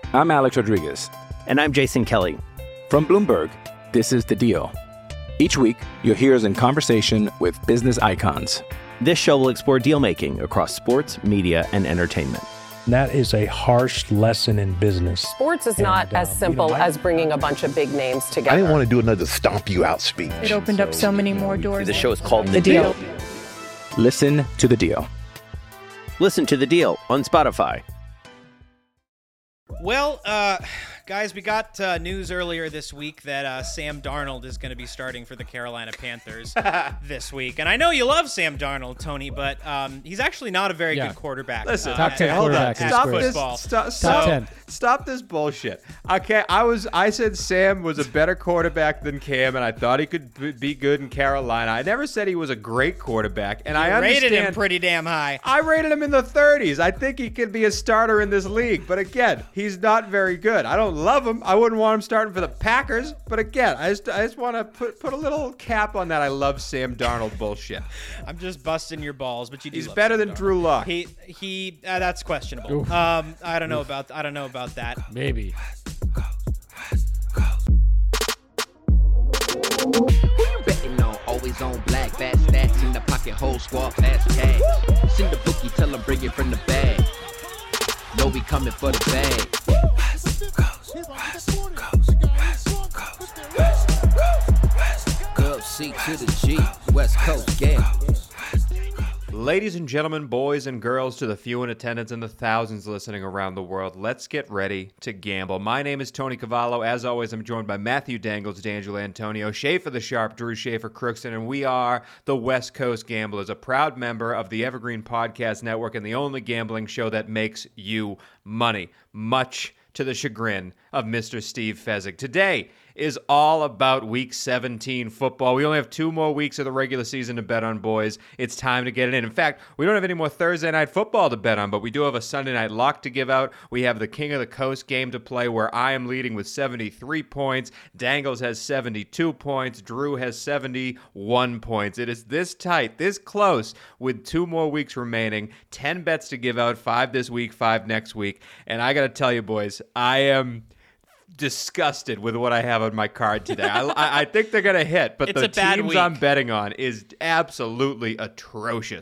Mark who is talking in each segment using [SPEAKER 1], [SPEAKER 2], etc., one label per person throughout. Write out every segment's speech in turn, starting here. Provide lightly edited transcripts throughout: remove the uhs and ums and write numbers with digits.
[SPEAKER 1] I'm Alex Rodriguez.
[SPEAKER 2] And I'm Jason Kelly.
[SPEAKER 1] From Bloomberg, this is The Deal. Each week, you'll hear us in conversation with business icons.
[SPEAKER 2] This show will explore deal-making across sports, media, and entertainment.
[SPEAKER 3] That is a harsh lesson in business.
[SPEAKER 4] Sports is not as simple as bringing a bunch of big names together.
[SPEAKER 5] I didn't want to do another stomp you out speech.
[SPEAKER 6] It opened up so many more doors.
[SPEAKER 2] The show is called
[SPEAKER 6] The Deal.
[SPEAKER 1] Listen to The Deal.
[SPEAKER 2] Listen to The Deal on Spotify.
[SPEAKER 7] Well, guys, we got news earlier this week that Sam Darnold is going to be starting for the Carolina Panthers this week. And I know you love Sam Darnold, Tony, but he's actually not a very good quarterback.
[SPEAKER 8] Listen,
[SPEAKER 9] top 10 quarterback.
[SPEAKER 8] Stop this bullshit. Okay, I said Sam was a better quarterback than Cam, and I thought he could be good in Carolina. I never said he was a great quarterback, and I
[SPEAKER 7] rated him pretty damn high.
[SPEAKER 8] I rated him in the 30s. I think he could be a starter in this league, but again, he's not very good. I don't love him. I wouldn't want him starting for the Packers, but again, I just want to put a little cap on that. I love Sam Darnold bullshit.
[SPEAKER 7] I'm just busting your balls, but
[SPEAKER 8] he's better than Drew Lock.
[SPEAKER 7] He that's questionable. I don't know about that.
[SPEAKER 9] Maybe.
[SPEAKER 10] Who you betting on? Always on black, fast stats in the pocket, whole squad, fast cash. Send the bookie, tell him bring it from the bag. Know we coming for the bag. Girl C to the G, West Coast Gamblers.
[SPEAKER 8] Ladies and gentlemen, boys and girls, to the few in attendance and the thousands listening around the world, let's get ready to gamble. My name is Tony Cavallo. As always, I'm joined by Matthew Dangles, D'Angelo Antonio, Schaefer the Sharp, Drew Schaefer Crookston, and we are the West Coast Gamblers, a proud member of the Evergreen Podcast Network and the only gambling show that makes you money, much to the chagrin of Mr. Steve Fezzik. Today is all about Week 17 football. We only have 2 more weeks of the regular season to bet on, boys. It's time to get it in. In fact, we don't have any more Thursday night football to bet on, but we do have a Sunday night lock to give out. We have the King of the Coast game to play where I am leading with 73 points. Dangles has 72 points. Drew has 71 points. It is this tight, this close, with 2 more weeks remaining. 10 bets to give out, 5 this week, 5 next week. And I got to tell you, boys, I am disgusted with what I have on my card today. I think they're going to hit, but the teams I'm betting on is absolutely atrocious.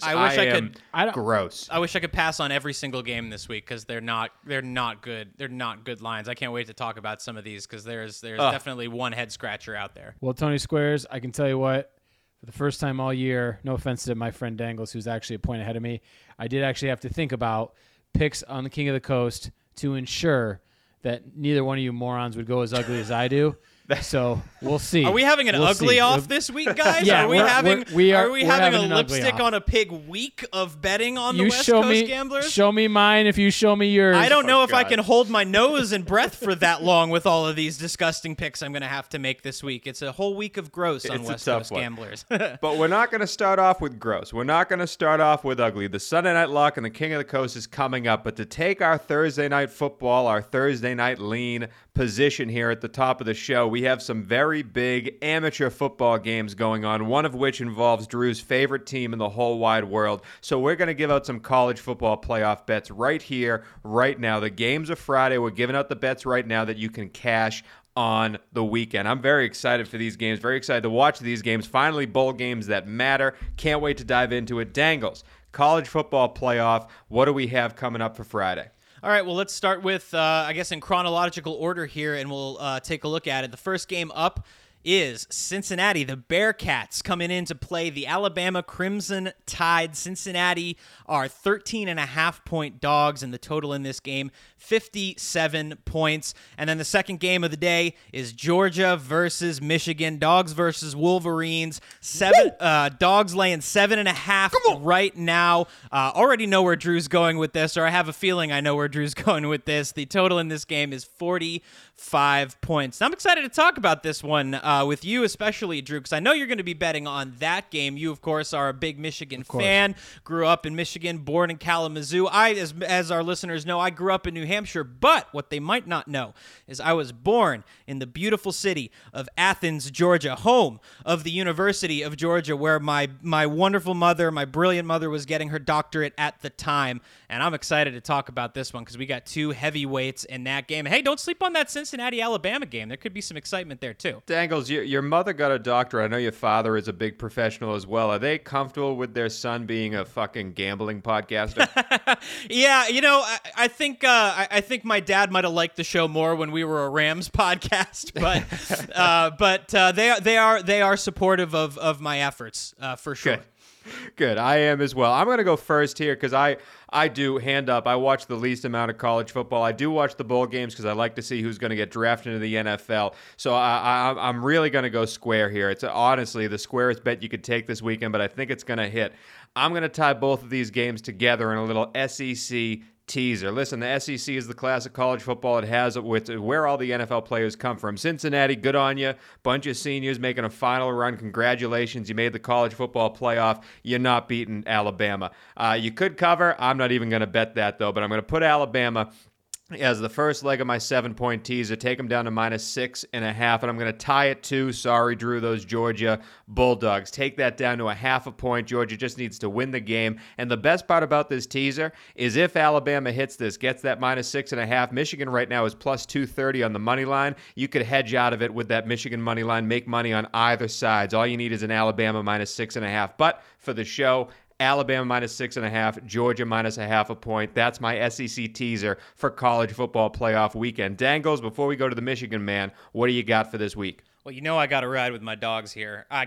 [SPEAKER 8] Gross.
[SPEAKER 7] I wish I could pass on every single game this week because they're not good. They're not good lines. I can't wait to talk about some of these because there's definitely one head scratcher out there.
[SPEAKER 9] Well, Tony Squares, I can tell you what, for the first time all year, no offense to my friend Dangles, who's actually a point ahead of me, I did actually have to think about picks on the King of the Coast to ensure that neither one of you morons would go as ugly as I do. So we'll see.
[SPEAKER 7] Are we having an ugly off this week, guys?
[SPEAKER 9] Yeah,
[SPEAKER 7] are we having a
[SPEAKER 9] lipstick
[SPEAKER 7] on a pig week of betting on the West Coast Gamblers?
[SPEAKER 9] Show me mine if you show me yours.
[SPEAKER 7] I don't know if I can hold my nose and breath for that long with all of these disgusting picks I'm going to have to make this week. It's a whole week of gross on West Coast Gamblers.
[SPEAKER 8] But we're not going to start off with gross. We're not going to start off with ugly. The Sunday Night Lock and the King of the Coast is coming up. But to take our Thursday night football, our Thursday night lean position here at the top of the show, we have some very big amateur football games going on, one of which involves Drew's favorite team in the whole wide world. So we're going to give out some college football playoff bets right here, right now. The games are Friday. We're giving out the bets right now that you can cash on the weekend. I'm very excited for these games, very excited to watch these games. Finally, bowl games that matter. Can't wait to dive into it. Dangles, college football playoff. What do we have coming up for Friday?
[SPEAKER 7] All right, well, let's start with, I guess, in chronological order here, and we'll take a look at it. The first game up is Cincinnati. The Bearcats coming in to play the Alabama Crimson Tide. Cincinnati are 13.5-point dogs, and the total in this game, 57 points. And then the second game of the day is Georgia versus Michigan. Dogs versus Wolverines. Dogs laying 7.5 right now. Already know where Drew's going with this, or I have a feeling I know where Drew's going with this. The total in this game is 45 points. I'm excited to talk about this one. with you especially, Drew, because I know you're going to be betting on that game. You, of course, are a big Michigan fan, grew up in Michigan, born in Kalamazoo. As our listeners know, I grew up in New Hampshire, but what they might not know is I was born in the beautiful city of Athens, Georgia, home of the University of Georgia, where my wonderful mother, my brilliant mother, was getting her doctorate at the time. And I'm excited to talk about this one because we got two heavyweights in that game. Hey, don't sleep on that Cincinnati-Alabama game. There could be some excitement there, too.
[SPEAKER 8] Dangles, your mother got a doctorate. I know your father is a big professional as well. Are they comfortable with their son being a fucking gambling podcaster?
[SPEAKER 7] Yeah, I think my dad might have liked the show more when we were a Rams podcast, but they are supportive of my efforts for sure.
[SPEAKER 8] Good. I am as well. I'm going to go first here because I do, hand up, I watch the least amount of college football. I do watch the bowl games because I like to see who's going to get drafted into the NFL. So I'm really going to go square here. It's honestly the squarest bet you could take this weekend, but I think it's going to hit. I'm going to tie both of these games together in a little SEC teaser. Listen, the SEC is the classic college football. It has where all the NFL players come from. Cincinnati, good on you. Bunch of seniors making a final run. Congratulations. You made the college football playoff. You're not beating Alabama. You could cover. I'm not even going to bet that, though, but I'm going to put Alabama as the first leg of my 7-point teaser, take them down to -6.5, and I'm going to tie it to, sorry, Drew, those Georgia Bulldogs. Take that down to a 0.5 point. Georgia just needs to win the game. And the best part about this teaser is if Alabama hits this, gets that -6.5, Michigan right now is +230 on the money line. You could hedge out of it with that Michigan money line, make money on either side. All you need is an Alabama -6.5. But for the show, Alabama -6.5, Georgia -0.5 point. That's my SEC teaser for college football playoff weekend. Dangles, before we go to the Michigan man, what do you got for this week?
[SPEAKER 7] Well, I got to ride with my dogs here. I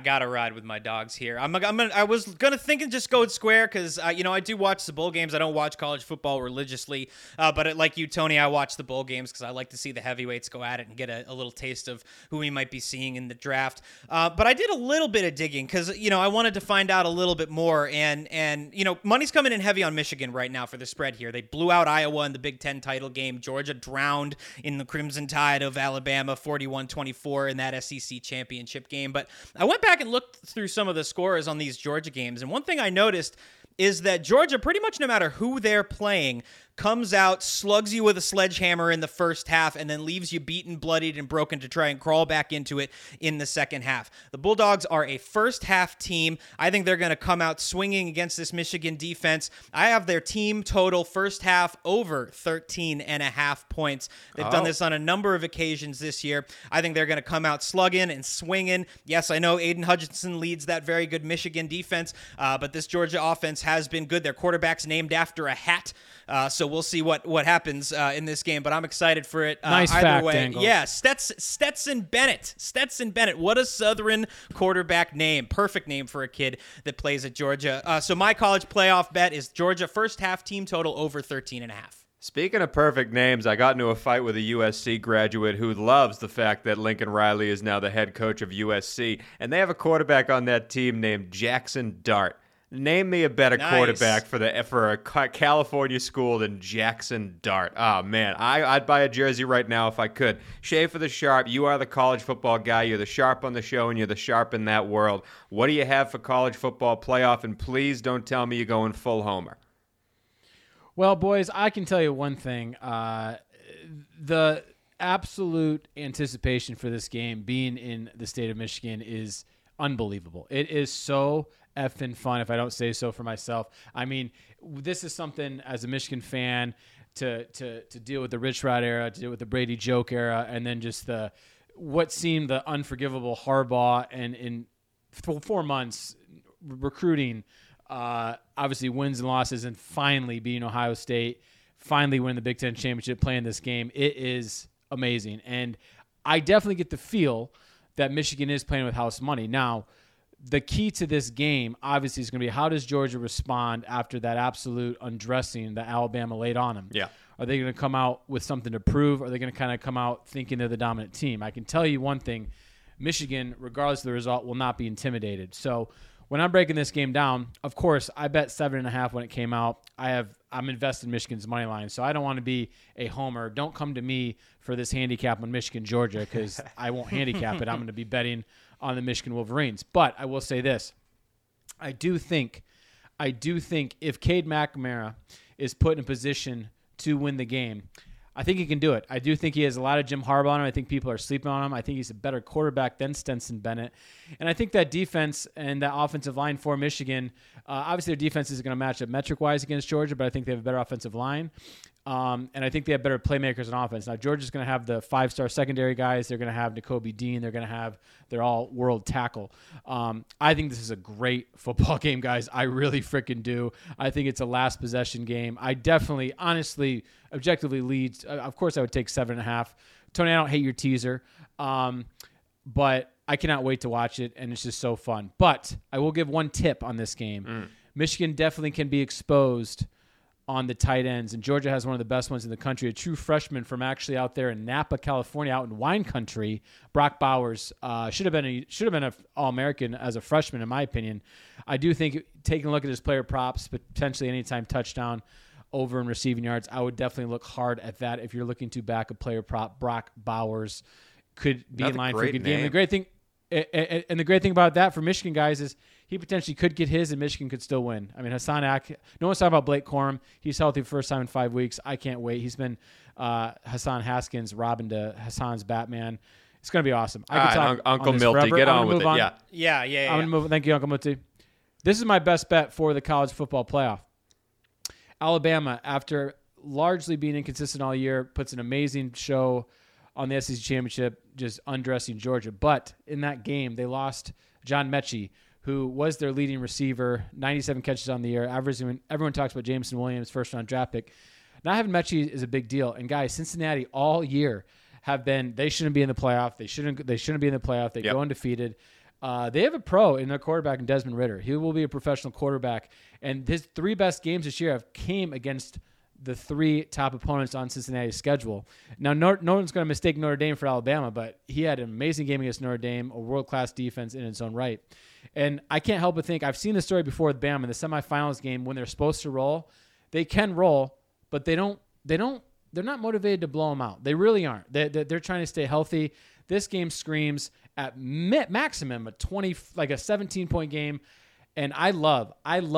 [SPEAKER 7] was going to think and just go square because, I do watch the bowl games. I don't watch college football religiously. But like you, Tony, I watch the bowl games because I like to see the heavyweights go at it and get a little taste of who we might be seeing in the draft. But I did a little bit of digging because, I wanted to find out a little bit more. And money's coming in heavy on Michigan right now for the spread here. They blew out Iowa in the Big Ten title game. Georgia drowned in the Crimson Tide of Alabama 41-24 in that SEC championship game. But I went back and looked through some of the scores on these Georgia games, and one thing I noticed is that Georgia, pretty much no matter who they're playing, comes out, slugs you with a sledgehammer in the first half, and then leaves you beaten, bloodied, and broken to try and crawl back into it in the second half. The Bulldogs are a first-half team. I think they're going to come out swinging against this Michigan defense. I have their team total first half over 13.5 points. They've done this on a number of occasions this year. I think they're going to come out slugging and swinging. Yes, I know Aiden Hutchinson leads that very good Michigan defense, but this Georgia offense has been good. Their quarterback's named after a hat. So we'll see what happens in this game, but I'm excited for it.
[SPEAKER 9] Nice
[SPEAKER 7] either
[SPEAKER 9] fact,
[SPEAKER 7] way.
[SPEAKER 9] Dangles.
[SPEAKER 7] Yeah, Stetson Bennett. Stetson Bennett. What a Southern quarterback name. Perfect name for a kid that plays at Georgia. So my college playoff bet is Georgia first half team total over 13.5.
[SPEAKER 8] Speaking of perfect names, I got into a fight with a USC graduate who loves the fact that Lincoln Riley is now the head coach of USC, and they have a quarterback on that team named Jackson Dart. Name me a better quarterback for a California school than Jackson Dart. Oh, man. I'd buy a jersey right now if I could. Shea for the Sharp. You are the college football guy. You're the Sharp on the show, and you're the Sharp in that world. What do you have for college football playoff? And please don't tell me you're going full homer.
[SPEAKER 9] Well, boys, I can tell you one thing. The absolute anticipation for this game being in the state of Michigan is unbelievable. It is so effing fun, if I don't say so for myself. I mean, this is something as a Michigan fan to deal with the Rich Rod era, to deal with the Brady Joke era, and then just what seemed the unforgivable Harbaugh, and in 4 months recruiting, obviously wins and losses, and finally beating Ohio State, finally win the Big Ten championship, playing this game. It is amazing, and I definitely get the feel that Michigan is playing with house money. Now, the key to this game, obviously, is going to be how does Georgia respond after that absolute undressing that Alabama laid on them?
[SPEAKER 8] Yeah.
[SPEAKER 9] Are they going to come out with something to prove? Or are they going to kind of come out thinking they're the dominant team? I can tell you one thing. Michigan, regardless of the result, will not be intimidated. So when I'm breaking this game down, of course, I bet 7.5 when it came out. I'm invested in Michigan's money line, so I don't want to be a homer. Don't come to me for this handicap on Michigan, Georgia, because I won't handicap it. I'm going to be betting on the Michigan Wolverines. But I will say this. I do think if Cade McNamara is put in a position to win the game, I think he can do it. I do think he has a lot of Jim Harbaugh on him. I think people are sleeping on him. I think he's a better quarterback than Stetson Bennett. And I think that defense and that offensive line for Michigan, obviously their defense is going to match up metric-wise against Georgia, but I think they have a better offensive line. And I think they have better playmakers on offense. Now, Georgia's going to have the 5-star secondary guys. They're going to have Nakobe Dean. They're going to have their all-world tackle. I think this is a great football game, guys. I really freaking do. I think it's a last possession game. I definitely, honestly, objectively leads. Of course, I would take 7.5. Tony, I don't hate your teaser, but I cannot wait to watch it, and it's just so fun. But I will give one tip on this game. Michigan definitely can be exposed on the tight ends, and Georgia has one of the best ones in the country, a true freshman from actually out there in Napa, California, out in wine country. Brock Bowers should have been an All-American as a freshman, in my opinion. I do think taking a look at his player props, potentially anytime touchdown over in receiving yards, I would definitely look hard at that. If you're looking to back a player prop, Brock Bowers could be in line for a good game. And the great thing about that for Michigan guys is he potentially could get his and Michigan could still win. I mean, no one's talking about Blake Corum. He's healthy for the first time in 5 weeks. I can't wait. He's been Hassan Haskins, Robin to Hassan's Batman. It's going to be awesome. I could talk
[SPEAKER 8] Uncle
[SPEAKER 9] on this
[SPEAKER 8] Milty,
[SPEAKER 9] forever.
[SPEAKER 8] get on with it.
[SPEAKER 7] Yeah.
[SPEAKER 9] I'm going to move. Thank you, Uncle Milty. This is my best bet for the college football playoff. Alabama, after largely being inconsistent all year, puts an amazing show on the SEC Championship, just undressing Georgia. But in that game, they lost John Mechie, who was their leading receiver, 97 catches on the year. Everyone talks about Jameson Williams, first-round draft pick. Not having Mechie is a big deal. And, guys, Cincinnati all year they shouldn't be in the playoff. They shouldn't be in the playoff. They go undefeated. They have a pro in their quarterback in Desmond Ridder. He will be a professional quarterback. And his 3 best games this year came against the 3 top opponents on Cincinnati's schedule. Now, no one's going to mistake Notre Dame for Alabama, but he had an amazing game against Notre Dame, a world-class defense in its own right. And I can't help but think, I've seen the story before with Bama in the semifinals game when they're supposed to roll. They can roll, but they're not motivated to blow them out. They really aren't. They're trying to stay healthy. This game screams at maximum a 17-point game. And I love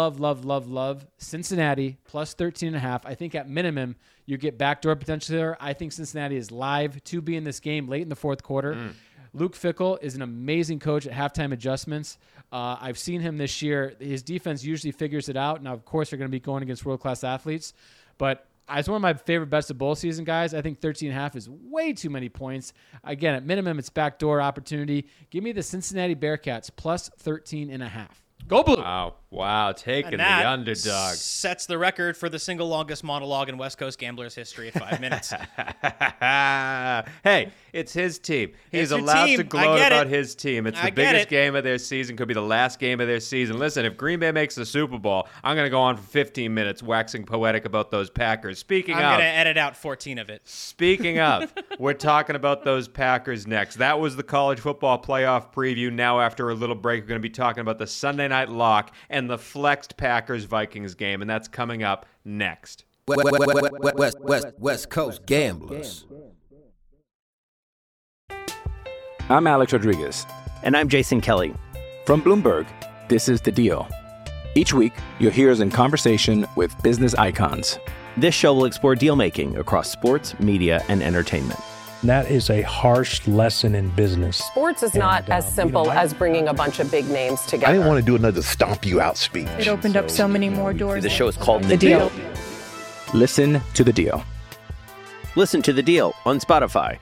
[SPEAKER 9] Cincinnati plus 13.5. I think at minimum you get backdoor potential there. I think Cincinnati is live to be in this game late in the fourth quarter. Luke Fickell is an amazing coach at halftime adjustments. I've seen him this year. His defense usually figures it out. Now, of course, they're going to be going against world-class athletes. But it's one of my favorite bets of bowl season, guys. I think 13.5 is way too many points. Again, at minimum, it's backdoor opportunity. Give me the Cincinnati Bearcats plus 13.5. Go Blue!
[SPEAKER 8] Wow, taking the underdog.
[SPEAKER 7] Sets the record for the single longest monologue in West Coast Gamblers history at 5 minutes.
[SPEAKER 8] Hey, it's his team. He's
[SPEAKER 7] It's your
[SPEAKER 8] allowed
[SPEAKER 7] team.
[SPEAKER 8] to gloat
[SPEAKER 7] I get
[SPEAKER 8] about
[SPEAKER 7] it.
[SPEAKER 8] his team. It's
[SPEAKER 7] I
[SPEAKER 8] the
[SPEAKER 7] get
[SPEAKER 8] biggest
[SPEAKER 7] it.
[SPEAKER 8] game of their season. Could be the last game of their season. Listen, if Green Bay makes the Super Bowl, I'm going to go on for 15 minutes waxing poetic about those Packers. Speaking
[SPEAKER 7] I'm
[SPEAKER 8] of,
[SPEAKER 7] going to edit out 14 of it.
[SPEAKER 8] Speaking of, we're talking about those Packers next. That was the college football playoff preview. Now, after a little break, we're going to be talking about the Sunday night lock and the flexed Packers-Vikings game, and that's coming up next.
[SPEAKER 11] West Coast Gamblers.
[SPEAKER 1] I'm Alex Rodriguez.
[SPEAKER 2] And I'm Jason Kelly.
[SPEAKER 1] From Bloomberg, this is The Deal. Each week, you'll hear us in conversation with business icons.
[SPEAKER 2] This show will explore deal-making across sports, media, and entertainment.
[SPEAKER 3] That is a harsh lesson in business.
[SPEAKER 4] Sports is not as simple as bringing a bunch of big names together.
[SPEAKER 5] I didn't want to do another stomp you out speech.
[SPEAKER 6] It opened up so many more doors.
[SPEAKER 2] The show is called
[SPEAKER 6] The Deal.
[SPEAKER 1] Listen to The Deal.
[SPEAKER 2] Listen to The Deal on Spotify.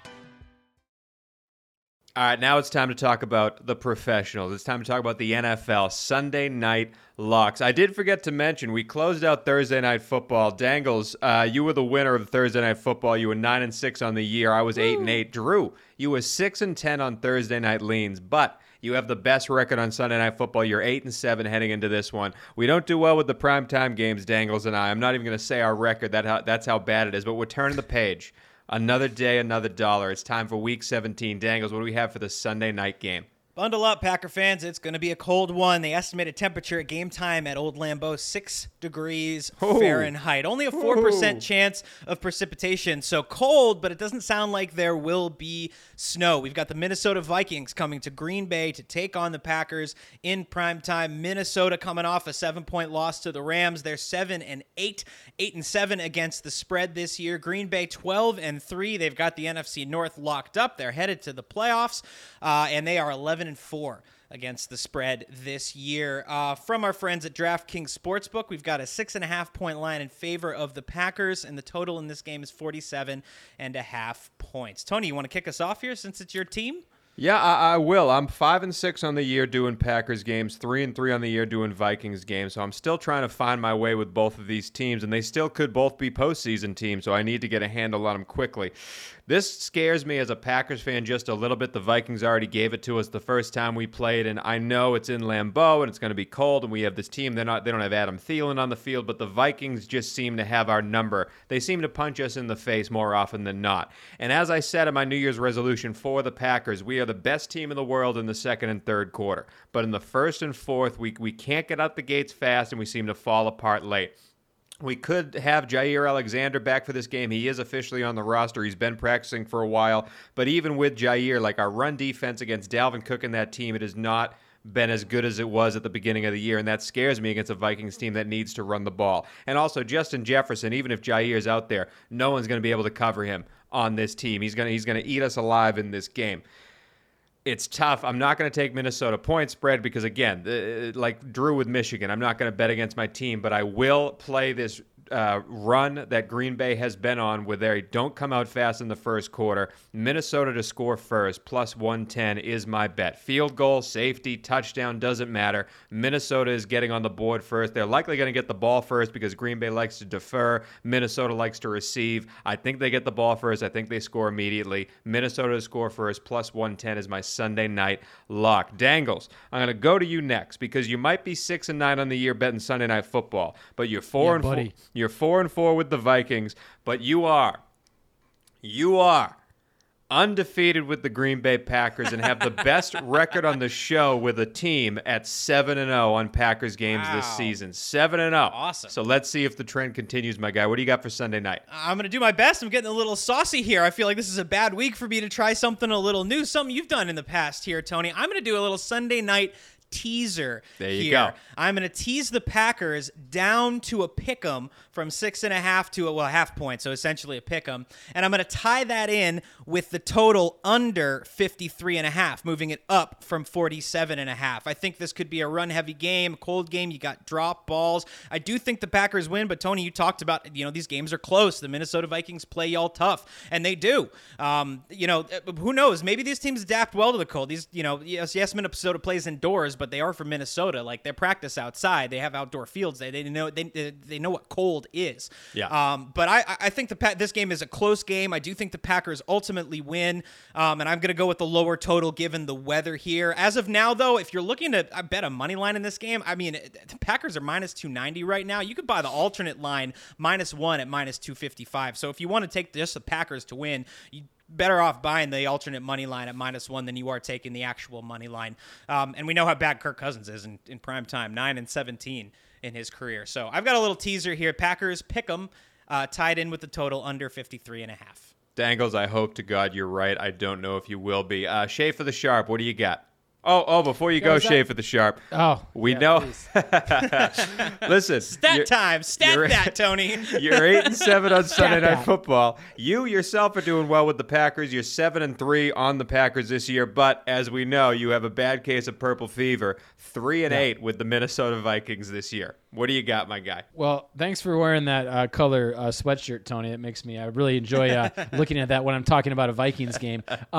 [SPEAKER 8] All right, now it's time to talk about the professionals. It's time to talk about the NFL Sunday night locks. I did forget to mention, we closed out Thursday Night Football. Dangles, you were the winner of Thursday Night Football. You were 9-6 on the year. I was 8-8. Drew, you were 6-10 on Thursday Night Leans, but you have the best record on Sunday Night Football. You're 8-7 heading into this one. We don't do well with the primetime games, Dangles and I. I'm not even going to say our record. That's how bad it is, but we're turning the page. Another day, another dollar. It's time for Week 17. Dangles, what do we have for the Sunday night game?
[SPEAKER 7] Bundle up, Packer fans. It's going to be a cold one. The estimated temperature at game time at Old Lambeau, 6 degrees Fahrenheit. Only a 4% chance of precipitation. So cold, but it doesn't sound like there will be snow. We've got the Minnesota Vikings coming to Green Bay to take on the Packers in primetime. Minnesota coming off a 7-point loss to the Rams. They're 7-8, 8-7 against the spread this year. Green Bay 12-3. They've got the NFC North locked up. They're headed to the playoffs, and they are 11-4 against the spread this year. From our friends at DraftKings Sportsbook, we've got a 6.5-point line in favor of the Packers, and the total in this game is 47.5 points. Tony, you want to kick us off here since it's your team?
[SPEAKER 8] Yeah, I will. I'm 5-6 on the year doing Packers games, 3-3 on the year doing Vikings games. So I'm still trying to find my way with both of these teams, and they still could both be postseason teams. So I need to get a handle on them quickly. This scares me as a Packers fan just a little bit. The Vikings already gave it to us the first time we played, and I know it's in Lambeau and it's going to be cold, and we have this team. They don't have Adam Thielen on the field, but the Vikings just seem to have our number. They seem to punch us in the face more often than not. And as I said in my New Year's resolution for the Packers, we are the best team in the world in the second and third quarter. But in the first and fourth, we can't get out the gates fast, and we seem to fall apart late. We could have Jair Alexander back for this game. He is officially on the roster. He's been practicing for a while. But even with Jair, like our run defense against Dalvin Cook and that team, it has not been as good as it was at the beginning of the year, and that scares me against a Vikings team that needs to run the ball. And also, Justin Jefferson, even if Jair's out there, no one's going to be able to cover him on this team. He's going to eat us alive in this game. It's tough. I'm not going to take Minnesota point spread because, again, like Drew with Michigan, I'm not going to bet against my team, but I will play this run that Green Bay has been on where they don't come out fast in the first quarter. Minnesota to score first, plus 110 is my bet. Field goal, safety, touchdown, doesn't matter. Minnesota is getting on the board first. They're likely going to get the ball first because Green Bay likes to defer. Minnesota likes to receive. I think they get the ball first. I think they score immediately. Minnesota to score first, plus 110 is my Sunday night lock. Dangles, I'm going to go to you next because you might be 6-9 on the year betting Sunday Night Football, but you're 4-4. You're 4-4 with the Vikings, but you are undefeated with the Green Bay Packers and have the best record on the show with a team at 7-0 on Packers games this season. 7-0.
[SPEAKER 7] Awesome.
[SPEAKER 8] So let's see if the trend continues, my guy. What do you got for Sunday night?
[SPEAKER 7] I'm going to do my best. I'm getting a little saucy here. I feel like this is a bad week for me to try something a little new, something you've done in the past here, Tony. I'm going to do a little Sunday night teaser
[SPEAKER 8] there you
[SPEAKER 7] here.
[SPEAKER 8] Go.
[SPEAKER 7] I'm going to tease the Packers down to a pick'em from 6.5 to a half point, so essentially a pick'em, and I'm going to tie that in with the total under 53.5, moving it up from 47.5. I think this could be a run-heavy game, a cold game. You got drop balls. I do think the Packers win, but Tony, you talked about these games are close. The Minnesota Vikings play y'all tough, and they do. Who knows? Maybe these teams adapt well to the cold. Yes, Minnesota plays indoors, but they are from Minnesota. Like, they practice outside. They have outdoor fields. They know what cold is.
[SPEAKER 8] Yeah.
[SPEAKER 7] But I think this game is a close game. I do think the Packers ultimately win, and I'm going to go with the lower total given the weather here. As of now, though, if you're looking to bet a money line in this game, I mean, the Packers are minus 290 right now. You could buy the alternate line -1 at minus 255. So if you want to take just the Packers to win, you better off buying the alternate money line at -1 than you are taking the actual money line. And we know how bad Kirk Cousins is in prime time, 9-17 in his career. So I've got a little teaser here. Packers pick 'em, tied in with the total under 53.5.
[SPEAKER 8] Dangles, I hope to God you're right. I don't know if you will be. Shay for the Sharp, what do you got? Oh, before you go, Shay for the Sharp. We know. Listen.
[SPEAKER 7] Stat time. Stat that, Tony.
[SPEAKER 8] You're 8-7 on Sunday Night Football. You yourself are doing well with the Packers. You're 7-3 on the Packers this year. But as we know, you have a bad case of purple fever. 3-8 with the Minnesota Vikings this year. What do you got, my guy?
[SPEAKER 9] Well, thanks for wearing that color sweatshirt, Tony. It makes me, I really enjoy looking at that when I'm talking about a Vikings game.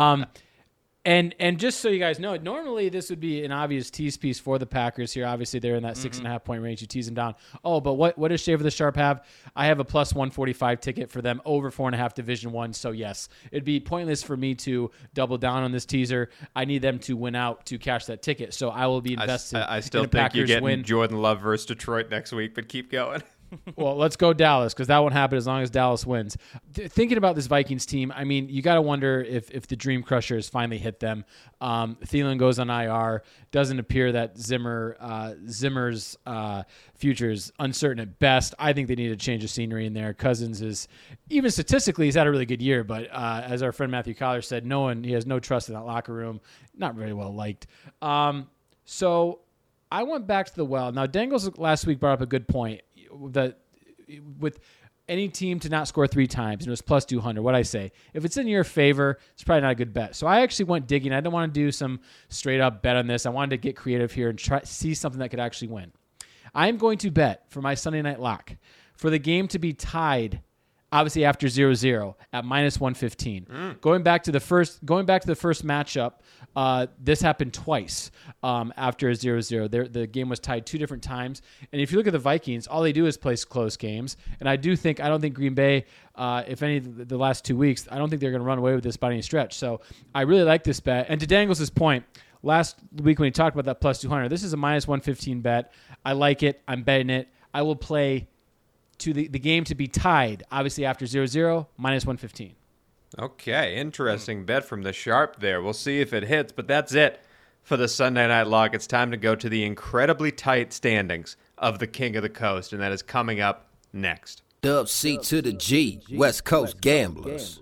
[SPEAKER 9] And just so you guys know, normally this would be an obvious tease piece for the Packers here. Obviously, they're in that 6.5 point range. You tease them down. Oh, but what does Shave of the Sharp have? I have a plus 145 ticket for them over 4.5 Division I. So yes, it'd be pointless for me to double down on this teaser. I need them to win out to cash that ticket. So I will be invested.
[SPEAKER 8] I still
[SPEAKER 9] in the
[SPEAKER 8] think
[SPEAKER 9] Packers
[SPEAKER 8] you're getting
[SPEAKER 9] win.
[SPEAKER 8] Jordan Love versus Detroit next week, but keep going.
[SPEAKER 9] Well, let's go Dallas, because that won't happen as long as Dallas wins. Thinking about this Vikings team, I mean, you got to wonder if the Dream Crusher has finally hit them. Thielen goes on IR. Doesn't appear that Zimmer's future is uncertain at best. I think they need to change the scenery in there. Cousins is, even statistically, he's had a really good year, but as our friend Matthew Collier said, he has no trust in that locker room. Not very well liked. So I went back to the well. Now, Dangles last week brought up a good point. That with any team to not score 3 times, and it was plus 200, what'd I say? If it's in your favor, it's probably not a good bet. So I actually went digging. I didn't want to do some straight up bet on this. I wanted to get creative here and try see something that could actually win. I am going to bet for my Sunday night lock for the game to be tied, obviously after 0-0 at minus 115. Going back to the first matchup, this happened twice after a 0-0. The game was tied 2 different times. And if you look at the Vikings, all they do is play close games. And I don't think Green Bay, if any of the last 2 weeks, I don't think they're going to run away with this by any stretch. So I really like this bet. And to Dangles' point, last week when he talked about that plus 200, this is a minus 115 bet. I like it. I'm betting it. I will play to the game to be tied, obviously after 0-0, minus 115.
[SPEAKER 8] Okay, interesting bet from the sharp there. We'll see if it hits, but that's it for the Sunday Night Lock. It's time to go to the incredibly tight standings of the King of the Coast, and that is coming up next.
[SPEAKER 11] Dub C to the G, West Coast Gamblers.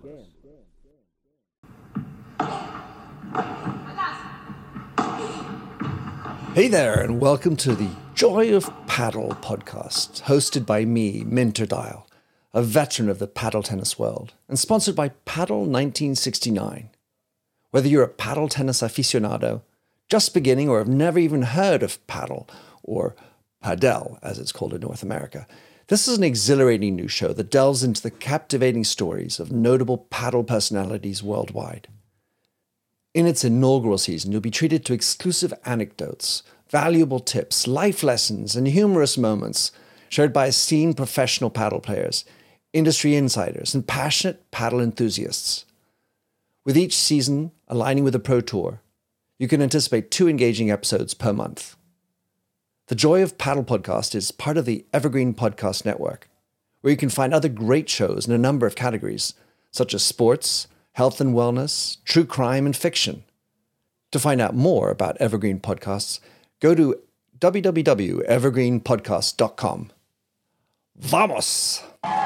[SPEAKER 12] Hey there, and welcome to the Joy of Paddle podcast, hosted by me, Minter Dial, a veteran of the paddle tennis world, and sponsored by Paddle 1969. Whether you're a paddle tennis aficionado, just beginning, or have never even heard of paddle, or padel, as it's called in North America, this is an exhilarating new show that delves into the captivating stories of notable paddle personalities worldwide. In its inaugural season, you'll be treated to exclusive anecdotes, valuable tips, life lessons, and humorous moments shared by esteemed professional paddle players, industry insiders, and passionate paddle enthusiasts. With each season aligning with the Pro Tour, you can anticipate 2 engaging episodes per month. The Joy of Paddle podcast is part of the Evergreen Podcast Network, where you can find other great shows in a number of categories, such as sports, health and wellness, true crime, and fiction. To find out more about Evergreen Podcasts, go to www.evergreenpodcast.com. Vamos!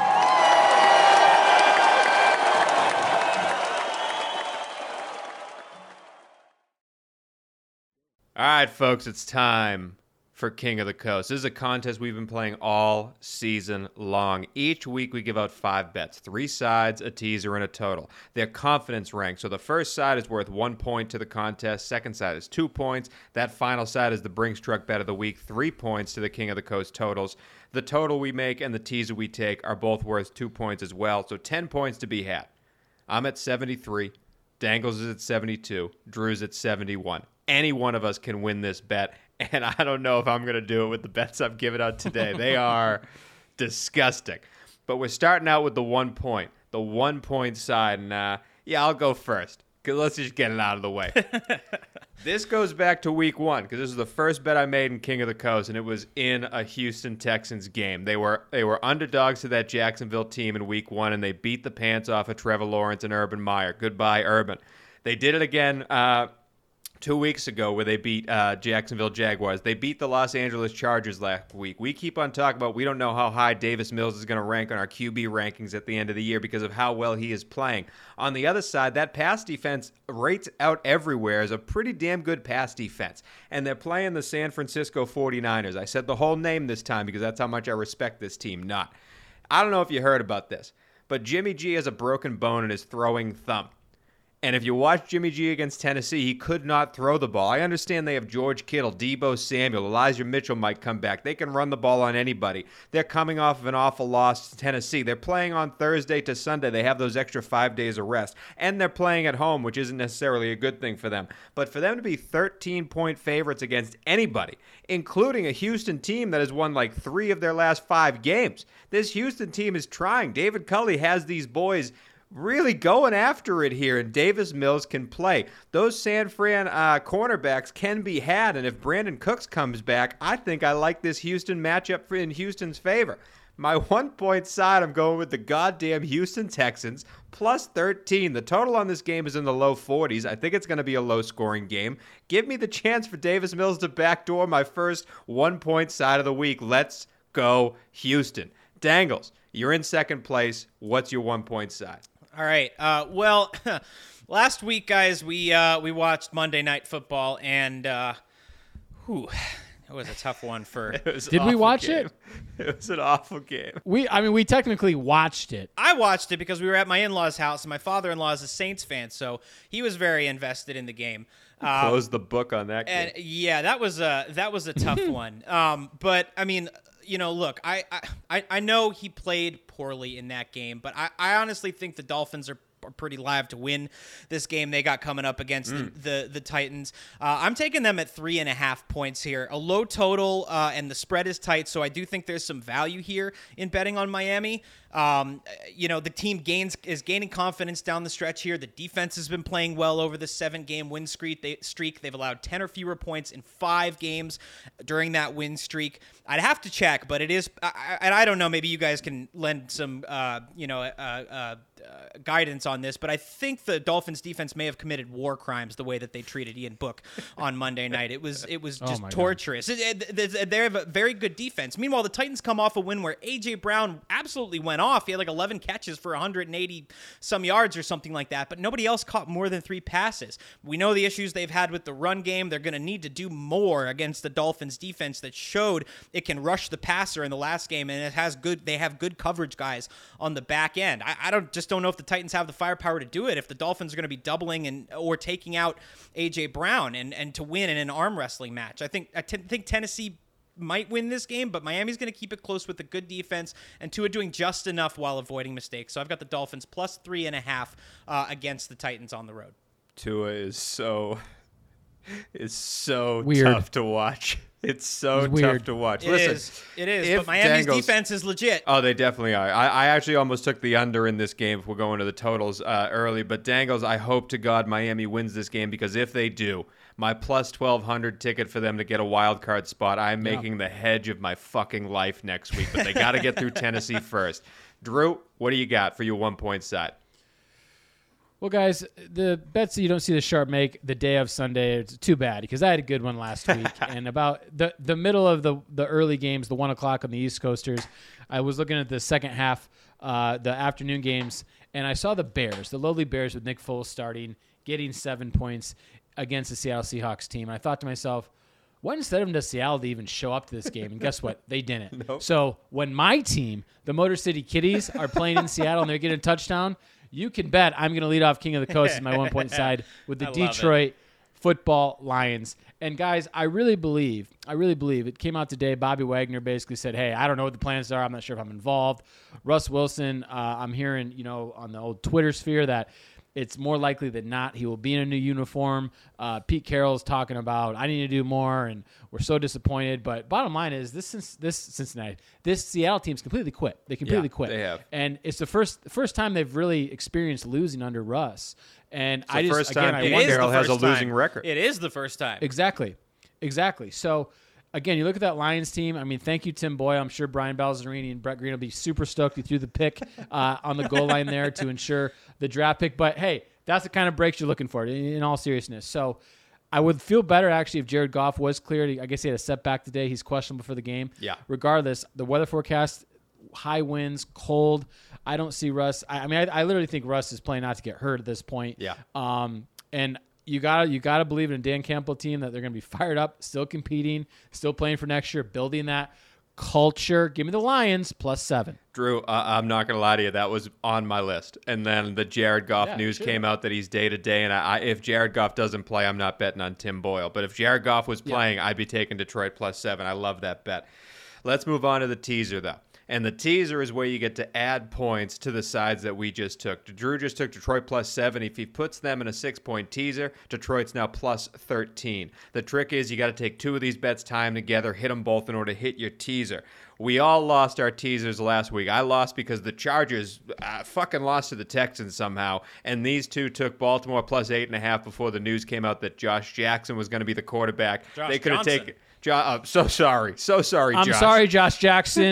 [SPEAKER 8] All right, folks, it's time for King of the Coast. This is a contest we've been playing all season long. Each week we give out 5 bets, 3 sides, a teaser, and a total. They're confidence ranked. So the first side is worth 1 point to the contest. Second side is 2 points. That final side is the Brinks Truck Bet of the Week, 3 points to the King of the Coast totals. The total we make and the teaser we take are both worth 2 points as well. So 10 points to be had. I'm at 73. Dangles is at 72. Drew's at 71. Any one of us can win this bet. And I don't know if I'm going to do it with the bets I've given out today. They are disgusting. But we're starting out with the 1 point. The 1 point side. And I'll go first. Because let's just get it out of the way. This goes back to week 1. Because this is the first bet I made in King of the Coast. And it was in a Houston Texans game. They were underdogs to that Jacksonville team in week 1. And they beat the pants off of Trevor Lawrence and Urban Meyer. Goodbye, Urban. They did it again 2 weeks ago where they beat Jacksonville Jaguars. They beat the Los Angeles Chargers last week. We keep on talking about we don't know how high Davis Mills is going to rank on our QB rankings at the end of the year because of how well he is playing. On the other side, that pass defense rates out everywhere as a pretty damn good pass defense. And they're playing the San Francisco 49ers. I said the whole name this time because that's how much I respect this team. Not. I don't know if you heard about this, but Jimmy G has a broken bone in his throwing thumb. And if you watch Jimmy G against Tennessee, he could not throw the ball. I understand they have George Kittle, Deebo Samuel, Elijah Mitchell might come back. They can run the ball on anybody. They're coming off of an awful loss to Tennessee. They're playing on Thursday to Sunday. They have those extra 5 days of rest. And they're playing at home, which isn't necessarily a good thing for them. But for them to be 13-point favorites against anybody, including a Houston team that has won like 3 of their last 5 games, this Houston team is trying. David Culley has these boys really going after it here, and Davis Mills can play. Those San Fran cornerbacks can be had, and if Brandon Cooks comes back, I think I like this Houston matchup in Houston's favor. My 1 point side, I'm going with the goddamn Houston Texans, plus 13. The total on this game is in the low 40s. I think it's going to be a low-scoring game. Give me the chance for Davis Mills to backdoor my first 1 point side of the week. Let's go, Houston. Dangles, you're in second place. What's your 1 point side?
[SPEAKER 7] All right. Well, last week, guys, we watched Monday Night Football, and it was a tough one for.
[SPEAKER 9] Did we watch it?
[SPEAKER 8] It was an awful game.
[SPEAKER 9] We technically watched it.
[SPEAKER 7] I watched it because we were at my in-laws' house, and my father-in-law is a Saints fan, so he was very invested in the game.
[SPEAKER 8] Closed the book on that game.
[SPEAKER 7] And yeah, that was a tough one. But I mean, look, I know he played poorly in that game, but I honestly think the Dolphins are pretty live to win this game they got coming up against the Titans. I'm taking them at 3.5 points here. A low total, and the spread is tight, so I do think there's some value here in betting on Miami. The team is gaining confidence down the stretch here. The defense has been playing well over the 7-game win streak. They've allowed 10 or fewer points in 5 games during that win streak. I'd have to check, but it is, and I don't know, maybe you guys can lend some, guidance on this, but I think the Dolphins defense may have committed war crimes the way that they treated Ian Book on Monday night. It was just torturous. They have a very good defense. Meanwhile, the Titans come off a win where A.J. Brown absolutely went off. He had like 11 catches for 180 some yards or something like that, but nobody else caught more than 3 passes. We know the issues they've had with the run game. They're going to need to do more against the Dolphins defense that showed it can rush the passer in the last game, and they have good coverage guys on the back end. I don't know if the Titans have the firepower to do it if the Dolphins are going to be doubling or taking out A.J. Brown and to win in an arm wrestling match. I think Tennessee might win this game, but Miami's going to keep it close with a good defense and Tua doing just enough while avoiding mistakes. So I've got the Dolphins plus 3.5 against the Titans on the road.
[SPEAKER 8] Tua is so
[SPEAKER 9] weird.
[SPEAKER 8] Tough to watch. It's so tough to watch.
[SPEAKER 7] It is. But Miami's defense is legit.
[SPEAKER 8] Oh, they definitely are. I actually almost took the under in this game if we're going to the totals early. But Dangles, I hope to God Miami wins this game, because if they do, my plus 1,200 ticket for them to get a wild card spot, I'm making the hedge of my fucking life next week. But they got to get through Tennessee first. Drew, what do you got for your 1 point side?
[SPEAKER 9] Well, guys, the bets that you don't see the sharp make the day of Sunday, it's too bad, because I had a good one last week. And about the middle of the early games, the 1 o'clock on the East Coasters, I was looking at the second half, the afternoon games, and I saw the Bears, the lowly Bears with Nick Foles starting, getting 7 points against the Seattle Seahawks team. And I thought to myself, why instead of them to Seattle to even show up to this game? And guess what? They didn't. Nope. So when my team, the Motor City Kitties, are playing in Seattle and they're getting a touchdown, you can bet I'm going to lead off King of the Coast as my 1 point side with the Detroit Football Lions. And guys, I really believe it came out today. Bobby Wagner basically said, hey, I don't know what the plans are. I'm not sure if I'm involved. Russ Wilson, I'm hearing, on the old Twitter sphere that it's more likely than not he will be in a new uniform. Pete Carroll's talking about, I need to do more, and we're so disappointed. But bottom line is, this Seattle team's completely quit. They completely quit.
[SPEAKER 8] They have.
[SPEAKER 9] And it's the first time they've really experienced losing under Russ. And
[SPEAKER 8] it's the first time Pete Carroll has a losing record.
[SPEAKER 7] It is the first time.
[SPEAKER 9] Exactly. So, again, you look at that Lions team. I mean, thank you, Tim Boyle. I'm sure Brian Balzerini and Brett Green will be super stoked you threw the pick on the goal line there to ensure the draft pick. But, hey, that's the kind of breaks you're looking for in all seriousness. So I would feel better, actually, if Jared Goff was cleared. I guess he had a setback today. He's questionable for the game.
[SPEAKER 8] Yeah. Regardless,
[SPEAKER 9] the weather forecast, high winds, cold. I don't see Russ. I literally think Russ is playing not to get hurt at this point.
[SPEAKER 8] Yeah.
[SPEAKER 9] And you gotta believe in a Dan Campbell team that they're gonna be fired up, still competing, still playing for next year, building that culture. Give me the Lions plus 7.
[SPEAKER 8] Drew, I'm not gonna lie to you, that was on my list. And then the Jared Goff news came out that he's day to day. And if Jared Goff doesn't play, I'm not betting on Tim Boyle. But if Jared Goff was playing, I'd be taking Detroit plus 7. I love that bet. Let's move on to the teaser though. And the teaser is where you get to add points to the sides that we just took. Drew just took Detroit plus 7. If he puts them in a 6-point teaser, Detroit's now plus 13. The trick is you got to take 2 of these bets timed together, hit them both in order to hit your teaser. We all lost our teasers last week. I lost because the Chargers fucking lost to the Texans somehow. And these 2 took Baltimore plus 8.5 before the news came out that Josh Jackson was going to be the quarterback.
[SPEAKER 7] They could have taken...
[SPEAKER 8] So sorry, Josh.
[SPEAKER 9] I'm sorry, Josh Jackson.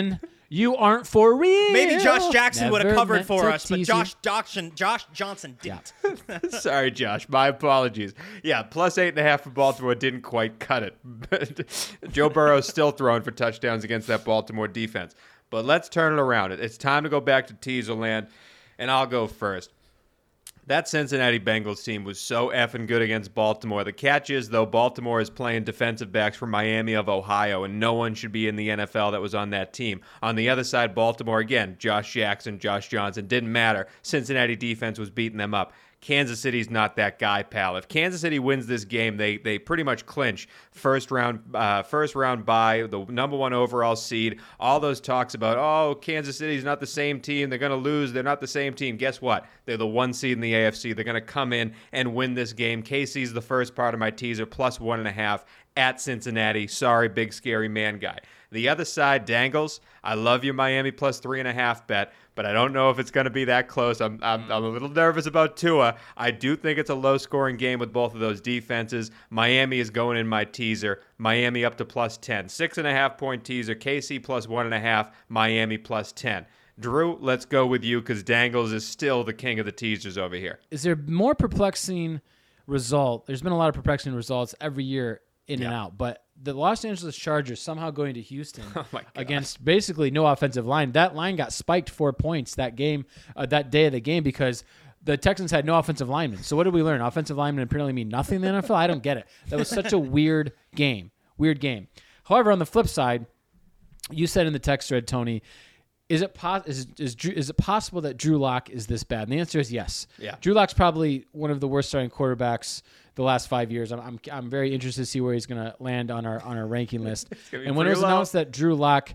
[SPEAKER 9] You aren't for real.
[SPEAKER 7] Maybe Josh Jackson would have
[SPEAKER 9] Never
[SPEAKER 7] covered
[SPEAKER 9] meant
[SPEAKER 7] for
[SPEAKER 9] to
[SPEAKER 7] us, but
[SPEAKER 9] tease
[SPEAKER 7] Josh Johnson didn't.
[SPEAKER 8] Sorry, Josh. My apologies. Yeah, plus 8.5 for Baltimore didn't quite cut it. But Joe Burrow's still throwing for touchdowns against that Baltimore defense. But let's turn it around. It's time to go back to teaser land, and I'll go first. That Cincinnati Bengals team was so effing good against Baltimore. The catch is, though, Baltimore is playing defensive backs from Miami of Ohio, and no one should be in the NFL that was on that team. On the other side, Baltimore, again, Josh Jackson, Josh Johnson, didn't matter. Cincinnati defense was beating them up. Kansas City's not that guy, pal. If Kansas City wins this game, they pretty much clinch first round bye, the number 1 overall seed. All those talks about, oh, Kansas City's not the same team. They're going to lose. They're not the same team. Guess what? They're the 1 seed in the AFC. They're going to come in and win this game. KC's the first part of my teaser, plus 1.5 at Cincinnati. Sorry, big scary man guy. The other side, Dangles, I love your Miami plus 3.5 bet, but I don't know if it's going to be that close. I'm a little nervous about Tua. I do think it's a low-scoring game with both of those defenses. Miami is going in my teaser. Miami up to plus 10. 6.5-point teaser. KC plus 1.5. Miami plus 10. Drew, let's go with you because Dangles is still the king of the teasers over here.
[SPEAKER 9] Is there more perplexing result? There's been a lot of perplexing results every year in and out, but the Los Angeles Chargers somehow going to Houston against basically no offensive line. That line got spiked 4 points that game, that day of the game, because the Texans had no offensive linemen. So what did we learn? Offensive linemen apparently mean nothing in the NFL? I don't get it. That was such a weird game. However, on the flip side, you said in the text thread, Tony, is it possible that Drew Lock is this bad? And the answer is yes.
[SPEAKER 8] Yeah.
[SPEAKER 9] Drew Lock's probably one of the worst starting quarterbacks the last 5 years. I'm very interested to see where he's going to land on our ranking list. And when it was announced that Drew Lock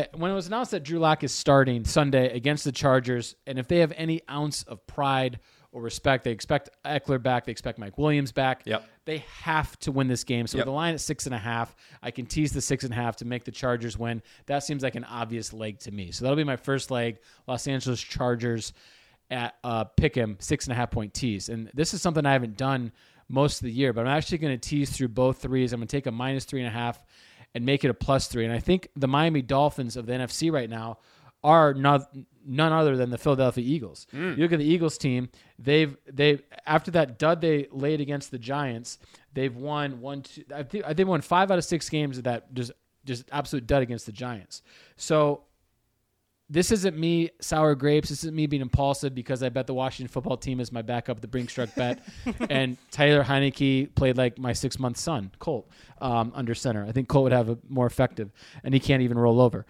[SPEAKER 9] is starting Sunday against the Chargers, and if they have any ounce of pride or respect, they expect Eckler back, they expect Mike Williams back.
[SPEAKER 8] Yep.
[SPEAKER 9] They have to win this game. So with the line at 6.5, I can tease the 6.5 to make the Chargers win. That seems like an obvious leg to me. So that'll be my first leg. Los Angeles Chargers at Pick'em 6.5-point tease. And this is something I haven't done most of the year, but I'm actually going to tease through both threes. I'm going to take a minus 3.5 and make it a plus 3. And I think the Miami Dolphins of the NFC right now are none other than the Philadelphia Eagles. You look at the Eagles team, they've after that dud they laid against the Giants, they've won they've won 5 out of 6 games of that just absolute dud against the Giants. So this isn't me sour grapes. This isn't me being impulsive because I bet the Washington football team is my backup, the Brinkstruck bet. And Tyler Heineke played like my 6-month son, Colt, under center. I think Colt would have a more effective, and he can't even roll over.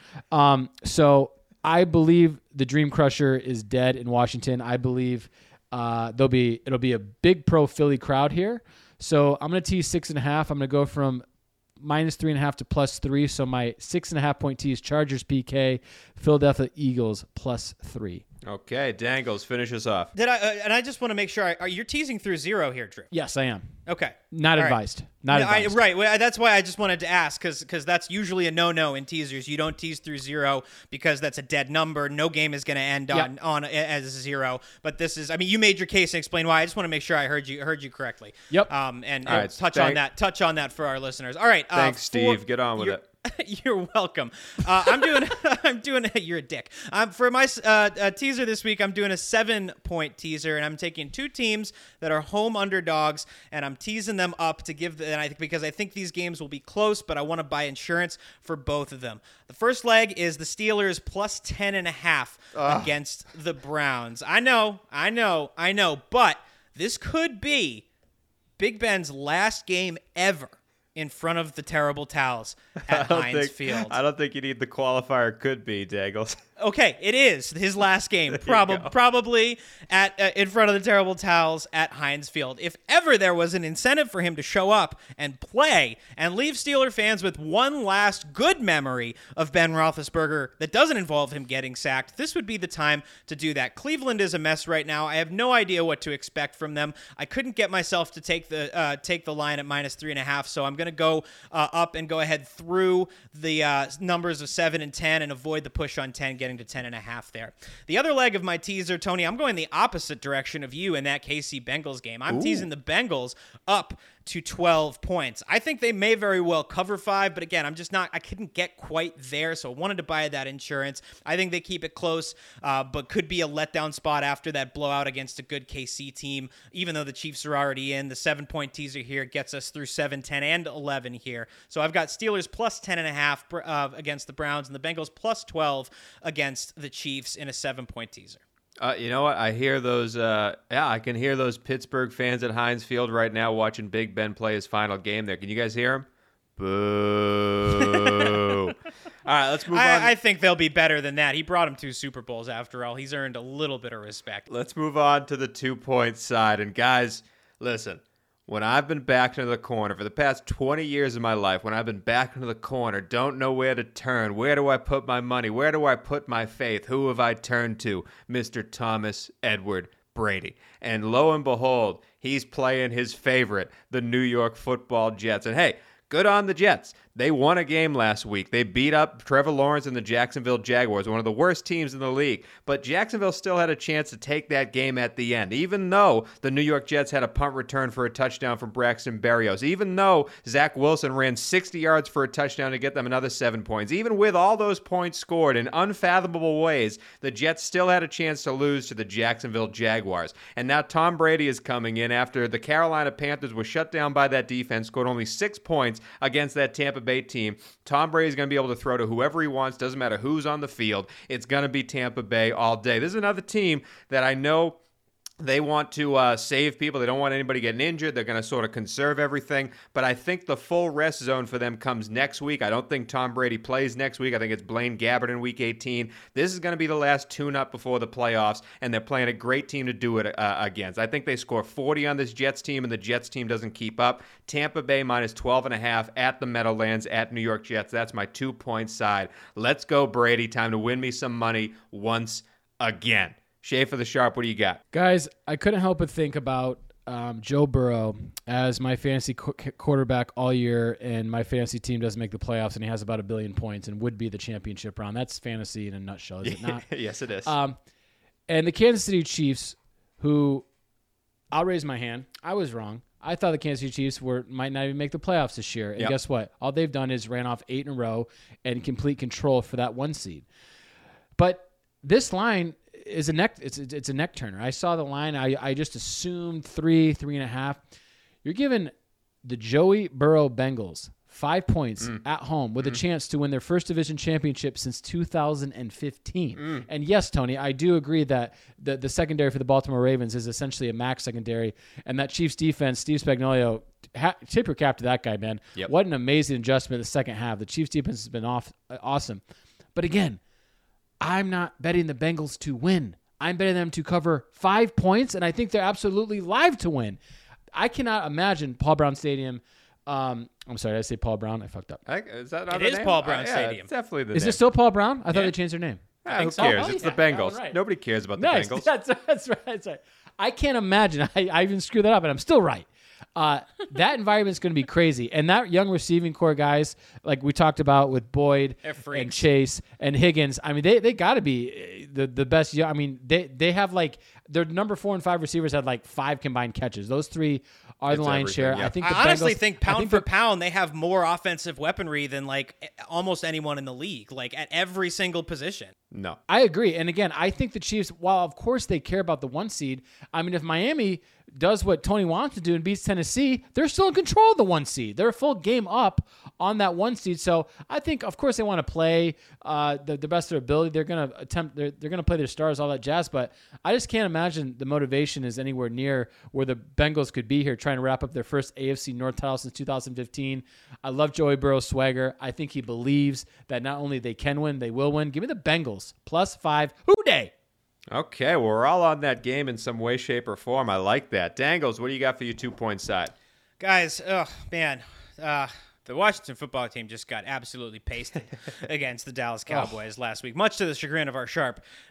[SPEAKER 9] So I believe the Dream Crusher is dead in Washington. I believe it'll be a big pro Philly crowd here. So I'm going to tease 6.5. I'm going to go from minus 3.5 to plus 3. So my 6.5-point tease: Chargers PK, Philadelphia Eagles plus 3.
[SPEAKER 8] Okay, Dangles, finish us off.
[SPEAKER 7] And I just want to make sure, you're teasing through 0 here, Drew?
[SPEAKER 9] Yes, I am.
[SPEAKER 7] Okay.
[SPEAKER 9] Not advised. Not advised.
[SPEAKER 7] Right. Well, that's why I just wanted to ask, because that's usually a no-no in teasers. You don't tease through 0 because that's a dead number. No game is going to end on as 0. But this is, you made your case and explained why. I just want to make sure I heard you correctly.
[SPEAKER 9] Yep.
[SPEAKER 7] And touch on that for our listeners. All right.
[SPEAKER 8] Thanks, Steve. Get on with it.
[SPEAKER 7] You're welcome. I'm doing. You're a dick. For my teaser this week, I'm doing a 7-point teaser, and I'm taking 2 teams that are home underdogs, and I'm teasing them up to give. Because I think these games will be close, but I want to buy insurance for both of them. The first leg is the Steelers plus 10.5 against the Browns. I know, but this could be Big Ben's last game ever in front of the terrible towels at Heinz Field.
[SPEAKER 8] I don't think you need the qualifier could be, Dangles.
[SPEAKER 7] Okay, it is his last game, probably in front of the terrible towels at Heinz Field. If ever there was an incentive for him to show up and play and leave Steeler fans with one last good memory of Ben Roethlisberger that doesn't involve him getting sacked, this would be the time to do that. Cleveland is a mess right now. I have no idea what to expect from them. I couldn't get myself to take the line at minus 3.5, so I'm going to go up and go ahead through the numbers of 7 and 10 and avoid the push on 10 getting getting to 10.5 there. The other leg of my teaser, Tony, I'm going the opposite direction of you in that KC Bengals game. I'm teasing the Bengals up to 12 points. I think they may very well cover 5, but again, I couldn't get quite there, so I wanted to buy that insurance. I think they keep it close, but could be a letdown spot after that blowout against a good KC team, even though the Chiefs are already in. The 7-point teaser here gets us through 7, 10, and 11 here. So I've got Steelers plus 10.5 against the Browns, and the Bengals plus 12 against the Chiefs in a 7-point teaser.
[SPEAKER 8] You know what? I hear those. I can hear those Pittsburgh fans at Heinz Field right now watching Big Ben play his final game there. Can you guys hear him? Boo! All right, let's move on.
[SPEAKER 7] I think they'll be better than that. He brought him 2 Super Bowls after all. He's earned a little bit of respect.
[SPEAKER 8] Let's move on to the 2-point side. And guys, listen. When I've been backed into the corner for the past 20 years of my life, when I've been backed into the corner, don't know where to turn, where do I put my money, where do I put my faith, who have I turned to? Mr. Thomas Edward Brady. And lo and behold, he's playing his favorite, the New York Football Jets. And hey, good on the Jets. They won a game last week. They beat up Trevor Lawrence and the Jacksonville Jaguars, one of the worst teams in the league. But Jacksonville still had a chance to take that game at the end, even though the New York Jets had a punt return for a touchdown from Braxton Berrios, even though Zach Wilson ran 60 yards for a touchdown to get them another 7 points. Even with all those points scored in unfathomable ways, the Jets still had a chance to lose to the Jacksonville Jaguars. And now Tom Brady is coming in after the Carolina Panthers were shut down by that defense, scored only 6 points against that Tampa Bay team. Tom Brady is going to be able to throw to whoever he wants. Doesn't matter who's on the field. It's going to be Tampa Bay all day. This is another team that I know they want to save people. They don't want anybody getting injured. They're going to sort of conserve everything. But I think the full rest zone for them comes next week. I don't think Tom Brady plays next week. I think it's Blaine Gabbert in Week 18. This is going to be the last tune-up before the playoffs, and they're playing a great team to do it against. I think they score 40 on this Jets team, and the Jets team doesn't keep up. Tampa Bay minus 12.5 at the Meadowlands at New York Jets. That's my 2-point side. Let's go, Brady. Time to win me some money once again. Schaefer the Sharp, what do you got?
[SPEAKER 9] Guys, I couldn't help but think about Joe Burrow as my fantasy quarterback all year, and my fantasy team doesn't make the playoffs, and he has about 1 billion points and would be the championship round. That's fantasy in a nutshell, is it not?
[SPEAKER 8] Yes, it is.
[SPEAKER 9] And the Kansas City Chiefs, who I'll raise my hand. I was wrong. I thought the Kansas City Chiefs might not even make the playoffs this year. And guess what? All they've done is ran off 8 in a row and complete control for that 1 seed. But this line is it's a neck turner. I saw the line. I just assumed 3.5. You're giving the Joey Burrow Bengals 5 points at home with a chance to win their first division championship since 2015. And yes, Tony, I do agree that the secondary for the Baltimore Ravens is essentially a max secondary, and that Chiefs defense, Steve Spagnuolo, tip your cap to that guy, man.
[SPEAKER 8] Yep.
[SPEAKER 9] What an amazing adjustment in the second half. The Chiefs defense has been awesome. But again, I'm not betting the Bengals to win. I'm betting them to cover 5 points, and I think they're absolutely live to win. I cannot imagine Paul Brown Stadium. I'm sorry, did I say Paul Brown? I fucked up.
[SPEAKER 8] Is that not
[SPEAKER 7] It
[SPEAKER 8] the
[SPEAKER 7] is
[SPEAKER 8] name?
[SPEAKER 7] Paul Brown
[SPEAKER 8] Yeah,
[SPEAKER 7] Stadium.
[SPEAKER 8] it's definitely the
[SPEAKER 9] Is
[SPEAKER 8] name.
[SPEAKER 9] it still Paul Brown? I thought they changed their name.
[SPEAKER 8] Who cares?
[SPEAKER 7] Oh,
[SPEAKER 8] It's the Bengals.
[SPEAKER 9] right.
[SPEAKER 8] Nobody cares about the
[SPEAKER 9] Nice.
[SPEAKER 8] Bengals.
[SPEAKER 9] That's right. That's right. I can't imagine. I even screwed that up, and I'm still right. That environment's going to be crazy. And that young receiving core guys, like we talked about with Boyd and Chase and Higgins, I mean, they got to be the best. I mean, they have like their number 4 and 5 receivers had like 5 combined catches. Those 3 are the lion's share.
[SPEAKER 8] Yeah.
[SPEAKER 9] I think.
[SPEAKER 7] I honestly think pound for pound, they have more offensive weaponry than like almost anyone in the league, like at every single position.
[SPEAKER 8] No.
[SPEAKER 9] I agree. And again, I think the Chiefs, while of course they care about the 1 seed, I mean, if Miami does what Tony wants to do and beats Tennessee, they're still in control of the 1 seed. They're a full game up on that 1 seed. So I think, of course, they want to play the best of their ability. They're going to attempt. They're going to play their stars, all that jazz. But I just can't imagine the motivation is anywhere near where the Bengals could be here, trying to wrap up their first AFC North title since 2015. I love Joey Burrow's swagger. I think he believes that not only they can win, they will win. Give me the Bengals +5. Hoo-day!
[SPEAKER 8] Okay, well, we're all on that game in some way, shape, or form. I like that. Dangles, what do you got for your 2-point side?
[SPEAKER 7] Guys, oh, man. The Washington football team just got absolutely pasted against the Dallas Cowboys last week, much to the chagrin of our sharp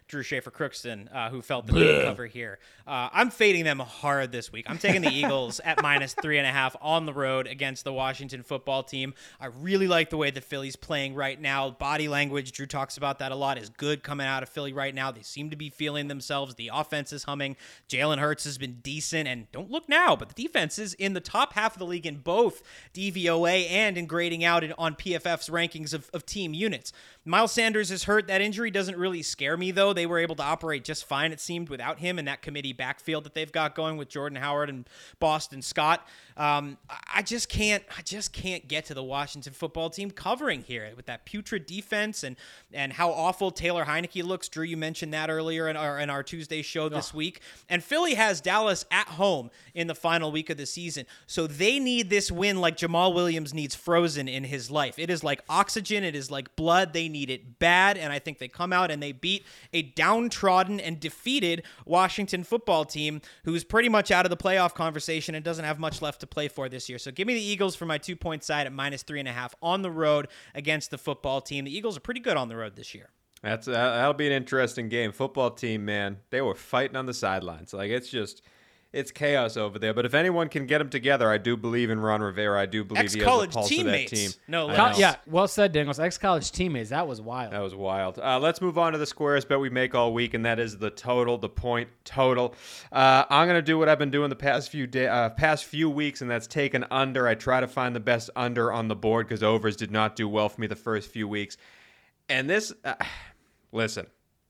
[SPEAKER 7] Drew Schaefer-Crookston, who felt the need to cover here. I'm fading them hard this week. I'm taking the Eagles at -3.5 on the road against the Washington football team. I really like the way the Philly's playing right now. Body language, Drew talks about that a lot, is good coming out of Philly right now. They seem to be feeling themselves. The offense is humming. Jalen Hurts has been decent, and don't look now, but the defense is in the top half of the league in both DVOA and in grading out on PFF's rankings of team units. Miles Sanders is hurt. That injury doesn't really scare me, though. They were able to operate just fine, it seemed, without him in that committee backfield that they've got going with Jordan Howard and Boston Scott. I just can't get to the Washington football team covering here with that putrid defense and how awful Taylor Heineke looks. Drew, you mentioned that earlier in our Tuesday show this week. And Philly has Dallas at home in the final week of the season, so they need this win like Jamal Williams needs Frozen in his life. It is like oxygen. It is like blood. They need it bad, and I think they come out and they beat a downtrodden and defeated Washington football team who's pretty much out of the playoff conversation and doesn't have much left to play for this year. So give me the Eagles for my 2-point side at -3.5 on the road against the football team. The Eagles are pretty good on the road this year.
[SPEAKER 8] That'll be an interesting game. Football team, man, they were fighting on the sidelines. Like, it's chaos over there. But if anyone can get them together, I do believe in Ron Rivera. I do believe he has the pulse of that team.
[SPEAKER 7] No,
[SPEAKER 9] yeah, well said, Dangles. Ex-college teammates. That was wild.
[SPEAKER 8] That was wild. Let's move on to the squares bet we make all week, and that is the total, the point total. I'm going to do what I've been doing the past few weeks, and that's take an under. I try to find the best under on the board because overs did not do well for me the first few weeks. And this, listen,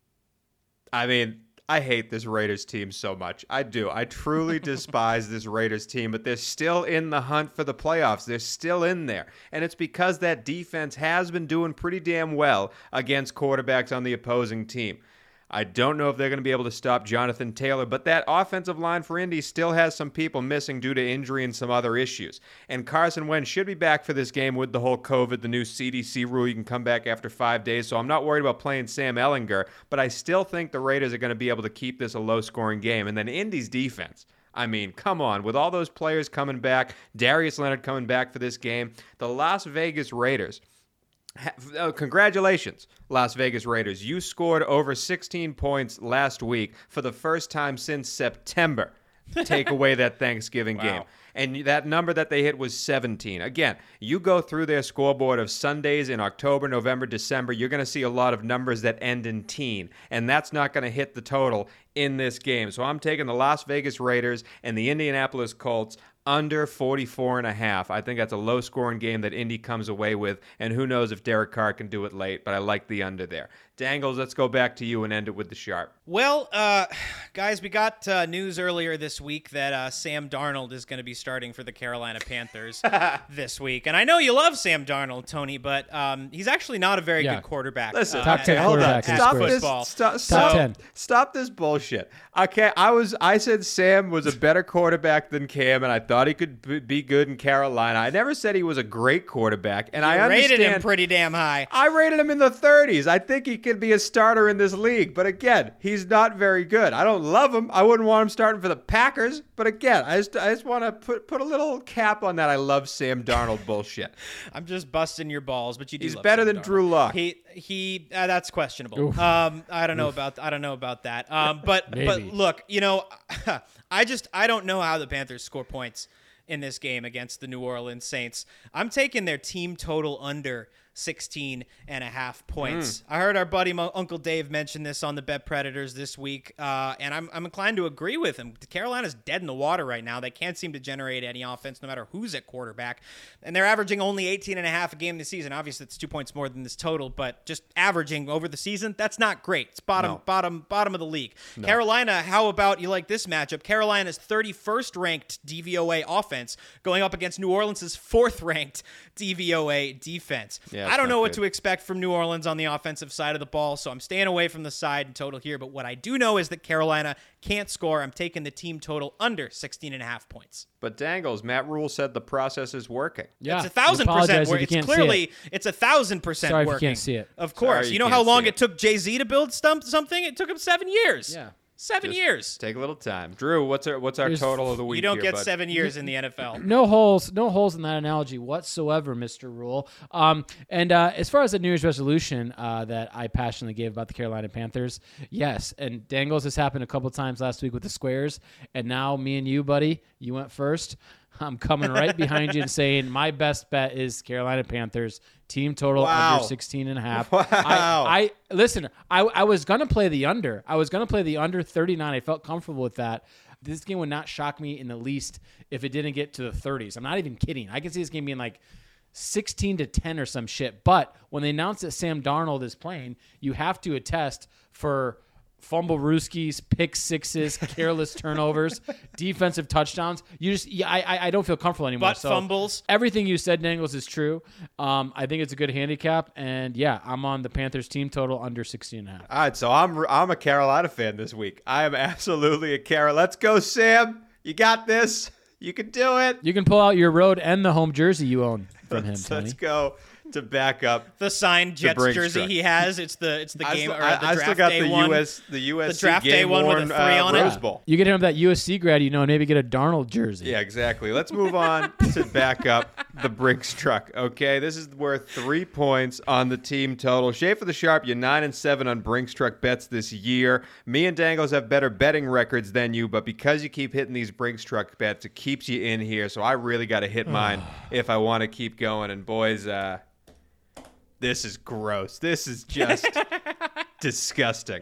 [SPEAKER 8] I mean, I hate this Raiders team so much. I do. I truly despise this Raiders team, but they're still in the hunt for the playoffs. They're still in there. And it's because that defense has been doing pretty damn well against quarterbacks on the opposing team. I don't know if they're going to be able to stop Jonathan Taylor, but that offensive line for Indy still has some people missing due to injury and some other issues. And Carson Wentz should be back for this game with the whole COVID, the new CDC rule. You can come back after 5 days, so I'm not worried about playing Sam Ehlinger, but I still think the Raiders are going to be able to keep this a low-scoring game. And then Indy's defense. I mean, come on. With all those players coming back, Darius Leonard coming back for this game, the Las Vegas Raiders, congratulations, Las Vegas Raiders. You scored over 16 points last week for the first time since September. Take away that Thanksgiving game. And that number that they hit was 17. Again, you go through their scoreboard of Sundays in October, November, December, you're going to see a lot of numbers that end in teen. And that's not going to hit the total in this game. So I'm taking the Las Vegas Raiders and the Indianapolis Colts under 44.5. I think that's a low-scoring game that Indy comes away with, and who knows if Derek Carr can do it late, but I like the under there. Dangles, let's go back to you and end it with the sharp.
[SPEAKER 7] Well, guys, we got news earlier this week that Sam Darnold is going to be starting for the Carolina Panthers this week. And I know you love Sam Darnold, Tony, but he's actually not a very good quarterback.
[SPEAKER 8] Listen,
[SPEAKER 9] top 10 quarterback in
[SPEAKER 7] football.
[SPEAKER 9] Top 10.
[SPEAKER 8] Stop this bullshit. Okay, I said Sam was a better quarterback than Cam, and I thought he could be good in Carolina. I never said he was a great quarterback, and I understand.
[SPEAKER 7] Rated him pretty damn high.
[SPEAKER 8] I rated him in the 30s. I think he could be a starter in this league, but again, he's not very good. I don't love him. I wouldn't want him starting for the Packers, but again, I just want to put a little cap on that. I love Sam Darnold bullshit.
[SPEAKER 7] I'm just busting your balls, but you do.
[SPEAKER 8] He's
[SPEAKER 7] love
[SPEAKER 8] better
[SPEAKER 7] Sam
[SPEAKER 8] than
[SPEAKER 7] Darnold.
[SPEAKER 8] Drew Lock.
[SPEAKER 7] He that's questionable. I don't know about that. But look, you know, I don't know how the Panthers score points in this game against the New Orleans Saints. I'm taking their team total under 16.5 points. I heard our buddy Uncle Dave mention this on the Bet Predators this week, and I'm inclined to agree with him. Carolina's dead in the water right now. They can't seem to generate any offense no matter who's at quarterback, and they're averaging only 18.5 a game this season. Obviously, it's 2 points more than this total, but just averaging over the season, that's not great. It's bottom of the league. No. Carolina, how about you like this matchup? Carolina's 31st ranked DVOA offense going up against New Orleans' 4th ranked DVOA defense.
[SPEAKER 8] Yeah,
[SPEAKER 7] I don't know what to expect from New Orleans on the offensive side of the ball, so I'm staying away from the side and total here. But what I do know is that Carolina can't score. I'm taking the team total under 16.5 points.
[SPEAKER 8] But Dangles, Matt Rule said the process is working.
[SPEAKER 9] Yeah,
[SPEAKER 7] it's 1,000% working. It's clearly it's 1,000%
[SPEAKER 9] Sorry
[SPEAKER 7] working.
[SPEAKER 9] If you can't see it.
[SPEAKER 7] Of course.
[SPEAKER 8] Sorry,
[SPEAKER 7] you know how long it took Jay-Z to build something? It took him 7 years.
[SPEAKER 9] Yeah.
[SPEAKER 7] 7 years.
[SPEAKER 8] Take a little time. Drew, what's our total of the week?
[SPEAKER 7] You don't
[SPEAKER 8] here,
[SPEAKER 7] get
[SPEAKER 8] bud?
[SPEAKER 7] 7 years in the NFL.
[SPEAKER 9] No holes in that analogy whatsoever, Mr. Rule. And as far as the New Year's resolution that I passionately gave about the Carolina Panthers, yes. And Dangles, this happened a couple times last week with the squares, and now me and you, buddy, you went first. I'm coming right behind you and saying my best bet is Carolina Panthers team total under 16.5.
[SPEAKER 8] Wow.
[SPEAKER 9] Listen. I was gonna play the under. I was gonna play the under 39. I felt comfortable with that. This game would not shock me in the least if it didn't get to the 30s. I'm not even kidding. I can see this game being like 16-10 or some shit. But when they announce that Sam Darnold is playing, you have to attest for fumble rooskies, pick sixes, careless turnovers, defensive touchdowns. I don't feel comfortable anymore.
[SPEAKER 7] Butt fumbles.
[SPEAKER 9] Everything you said, Dangles, is true. I think it's a good handicap, and yeah, I'm on the Panthers team total under 16.5.
[SPEAKER 8] All right, so I'm a Carolina fan this week. I am absolutely a Carolina. Let's go, Sam. You got this. You can do it.
[SPEAKER 9] You can pull out your road and the home jersey you own from him, Tony.
[SPEAKER 8] Let's go to back up
[SPEAKER 7] the signed Jets jersey he has. It's the game.
[SPEAKER 8] I still got the USC
[SPEAKER 7] draft day one with a 3 on
[SPEAKER 8] Rose
[SPEAKER 7] it.
[SPEAKER 8] Bowl.
[SPEAKER 9] You get him that USC grad, and maybe get a Darnold jersey.
[SPEAKER 8] Yeah, exactly. Let's move on to back up the Brinks truck. Okay, this is worth 3 points on the team total. Schaefer the Sharp, you're 9-7 on Brinks truck bets this year. Me and Dangles have better betting records than you, but because you keep hitting these Brinks truck bets, it keeps you in here. So I really got to hit mine if I want to keep going. And boys, this is gross. This is just disgusting.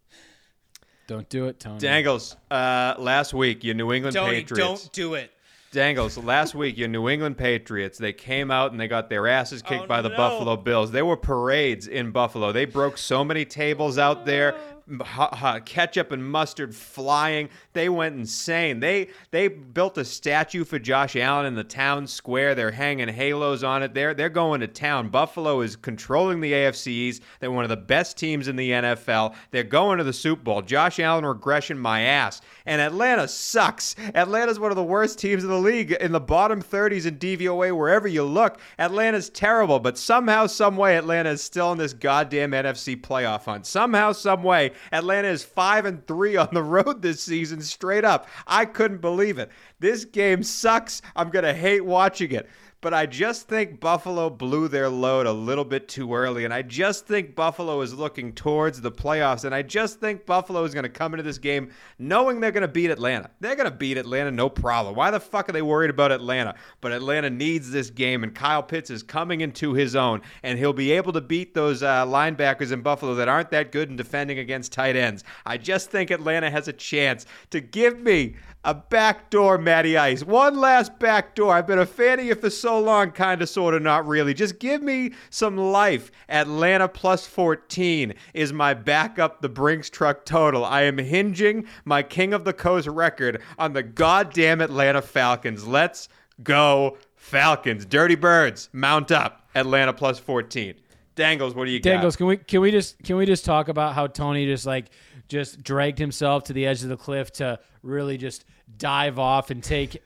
[SPEAKER 9] Don't do it, Tony.
[SPEAKER 8] Dangles, last week, your New England
[SPEAKER 7] Tony,
[SPEAKER 8] Patriots.
[SPEAKER 7] don't do it.
[SPEAKER 8] Dangles, last week, your New England Patriots, they came out and they got their asses kicked by the Buffalo Bills. There were parades in Buffalo. They broke so many tables out there. Ketchup and mustard flying. They went insane. They built a statue for Josh Allen in the town square. They're hanging halos on it. They're going to town. Buffalo is controlling the AFC East. They're one of the best teams in the NFL. They're going to the Super Bowl. Josh Allen regression my ass. And Atlanta sucks. Atlanta's one of the worst teams in the league, in the bottom 30s in DVOA wherever you look. Atlanta's terrible, but somehow, some way, Atlanta is still in this goddamn NFC playoff hunt. Somehow, some way, Atlanta is 5-3 on the road this season, straight up. I couldn't believe it. This game sucks. I'm going to hate watching it. But I just think Buffalo blew their load a little bit too early. And I just think Buffalo is looking towards the playoffs. And I just think Buffalo is going to come into this game knowing they're going to beat Atlanta. They're going to beat Atlanta, no problem. Why the fuck are they worried about Atlanta? But Atlanta needs this game. And Kyle Pitts is coming into his own. And he'll be able to beat those linebackers in Buffalo that aren't that good in defending against tight ends. I just think Atlanta has a chance to give me a backdoor Matty Ice. One last backdoor. I've been a fan of you for so long, kind of, sort of, not really. Just give me some life. Atlanta plus 14 is my backup, the Brinks truck total. I am hinging my King of the Coast record on the goddamn Atlanta Falcons. Let's go Falcons. Dirty Birds, mount up. Atlanta plus 14. Dangles, what do you got?
[SPEAKER 9] Dangles, can we just talk about how Tony just dragged himself to the edge of the cliff to really just dive off and take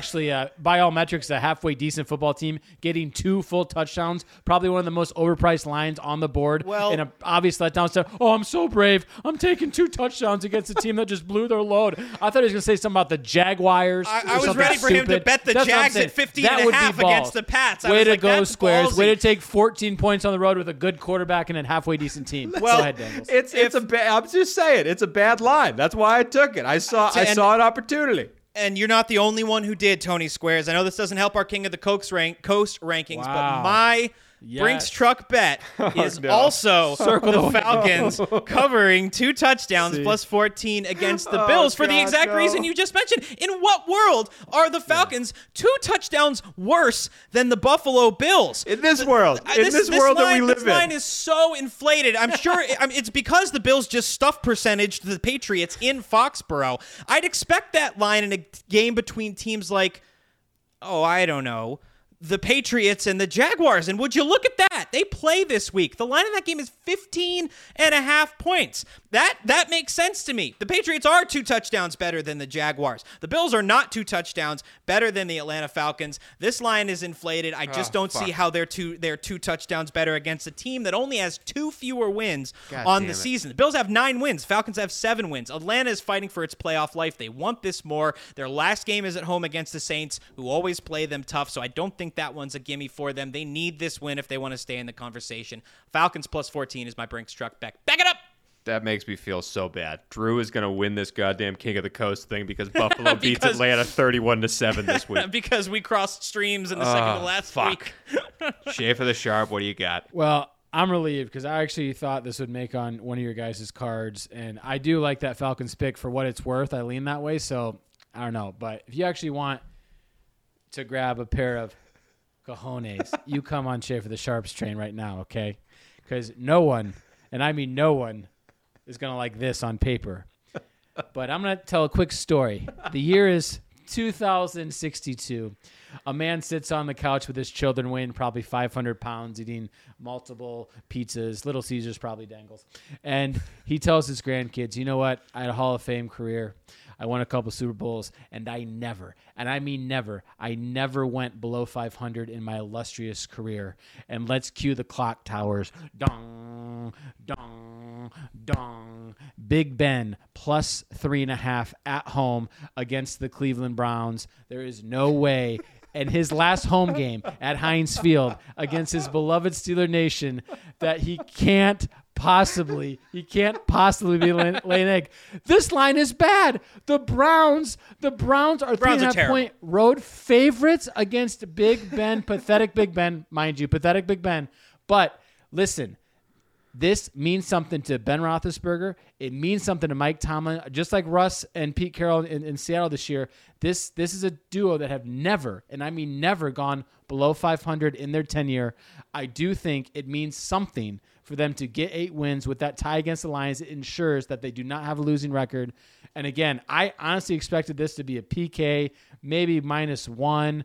[SPEAKER 9] by all metrics a halfway decent football team getting 2 full touchdowns, probably one of the most overpriced lines on the board, in an obvious letdown stuff. Oh, I'm so brave, I'm taking 2 touchdowns against a team that just blew their load. I thought he was going to say something about the Jaguars.
[SPEAKER 7] I was ready for him to bet the Jags at 15.5 against the Pats.
[SPEAKER 9] Way to go, Squares. Way to take 14 points on the road with a good quarterback and a halfway decent team. Well, go ahead, Dangles.
[SPEAKER 8] I'm just saying, it's a bad line. That's why I took it. I saw an opportunity.
[SPEAKER 7] And you're not the only one who did, Tony Squares. I know this doesn't help our King of the Coast rankings, but my Brinks truck bet is also the Falcons covering 2 touchdowns plus 14 against the Bills for the exact reason you just mentioned. In what world are the Falcons 2 touchdowns worse than the Buffalo Bills?
[SPEAKER 8] In this world. This world that we live in.
[SPEAKER 7] This line is so inflated. I'm sure it's because the Bills just stuffed percentage to the Patriots in Foxborough. I'd expect that line in a game between teams like, I don't know, the Patriots and the Jaguars. And would you look at that? They play this week. The line in that game is 15.5 points. That makes sense to me. The Patriots are 2 touchdowns better than the Jaguars. The Bills are not 2 touchdowns better than the Atlanta Falcons. This line is inflated. I just don't see how they're 2 touchdowns better against a team that only has 2 fewer wins on the season. The Bills have 9 wins. Falcons have 7 wins. Atlanta is fighting for its playoff life. They want this more. Their last game is at home against the Saints, who always play them tough, so I don't think that one's a gimme for them. They need this win if they want to stay in the conversation. Falcons plus 14 is my Brinks truck bet. Back it up!
[SPEAKER 8] That makes me feel so bad. Drew is going to win this goddamn King of the Coast thing because Buffalo beats Atlanta 31-7 this week.
[SPEAKER 7] Because we crossed streams in the second to last week.
[SPEAKER 8] Shay for the Sharp, what do you got?
[SPEAKER 9] Well, I'm relieved because I actually thought this would make on one of your guys' cards, and I do like that Falcons pick for what it's worth. I lean that way, so I don't know. But if you actually want to grab a pair of cojones, you come on Shay for the Sharps train right now, okay? Because no one, and I mean no one, is going to like this on paper. But I'm going to tell a quick story. The year is 2062. A man sits on the couch with his children, weighing probably 500 pounds, eating multiple pizzas. Little Caesars probably dangles. And he tells his grandkids, you know what? I had a Hall of Fame career. I won a couple Super Bowls, and I never, and I mean never, I never went below 500 in my illustrious career. And let's cue the clock towers. Dong, dong, dong. Big Ben plus 3.5 at home against the Cleveland Browns. There is no way. And his last home game at Heinz Field against his beloved Steeler Nation that he can't possibly be laying an egg. This line is bad. The Browns are 3.5 point road favorites against Big Ben, pathetic Big Ben, mind you, pathetic Big Ben. But listen, this means something to Ben Roethlisberger. It means something to Mike Tomlin. Just like Russ and Pete Carroll in Seattle this year, this is a duo that have never, and I mean never, gone below 500 in their tenure. I do think it means something for them to get 8 wins with that tie against the Lions. It ensures that they do not have a losing record. And again, I honestly expected this to be a PK, maybe -1.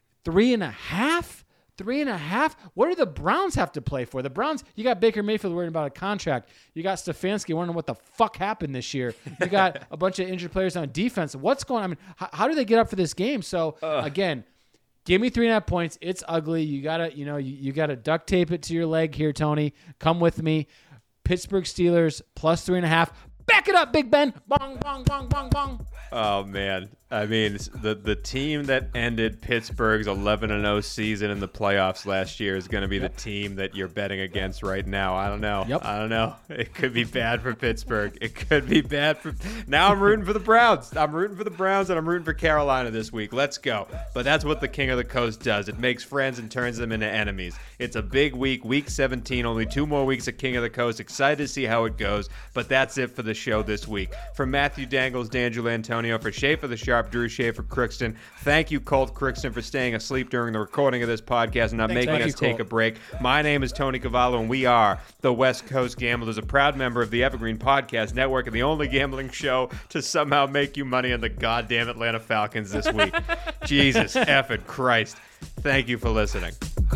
[SPEAKER 9] 3.5? 3.5? What do the Browns have to play for? The Browns, you got Baker Mayfield worrying about a contract. You got Stefanski wondering what the fuck happened this year. You got a bunch of injured players on defense. What's going on? I mean, how do they get up for this game? So, again, give me 3.5 points. It's ugly. You gotta, you gotta duct tape it to your leg here, Tony. Come with me. Pittsburgh Steelers plus 3.5. Back it up, Big Ben. Bong, bong, bong, bong, bong.
[SPEAKER 8] Oh, man. I mean, the team that ended Pittsburgh's 11-0 season in the playoffs last year is going to be the team that you're betting against right now. I don't know. I don't know. It could be bad for Pittsburgh. It could be bad for... Now I'm rooting for the Browns. I'm rooting for the Browns, and I'm rooting for Carolina this week. Let's go. But that's what the King of the Coast does. It makes friends and turns them into enemies. It's a big week, week 17, only 2 more weeks of King of the Coast. Excited to see how it goes, but that's it for the show this week. For Matthew Dangles, D'Angelo Antonio, for Shay for the Sharp, Drew Shea for Crookston. Thank you, Colt Crookston, for staying asleep during the recording of this podcast and not making us take a break. My name is Tony Cavallo, and we are the West Coast Gamblers, a proud member of the Evergreen Podcast Network and the only gambling show to somehow make you money on the goddamn Atlanta Falcons this week. Jesus effing Christ. Thank you for listening.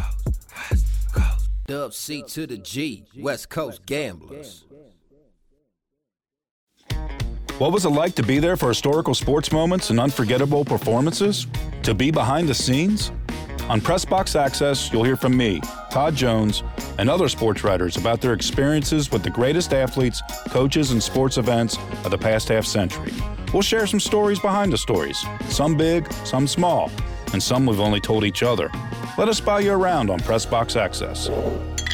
[SPEAKER 11] Dub C to the G, West Coast Gamblers.
[SPEAKER 13] What was it like to be there for historical sports moments and unforgettable performances? To be behind the scenes? On Pressbox Access, you'll hear from me, Todd Jones, and other sports writers about their experiences with the greatest athletes, coaches, and sports events of the past half century. We'll share some stories behind the stories, some big, some small, and some we've only told each other. Let us buy you around on Pressbox Access.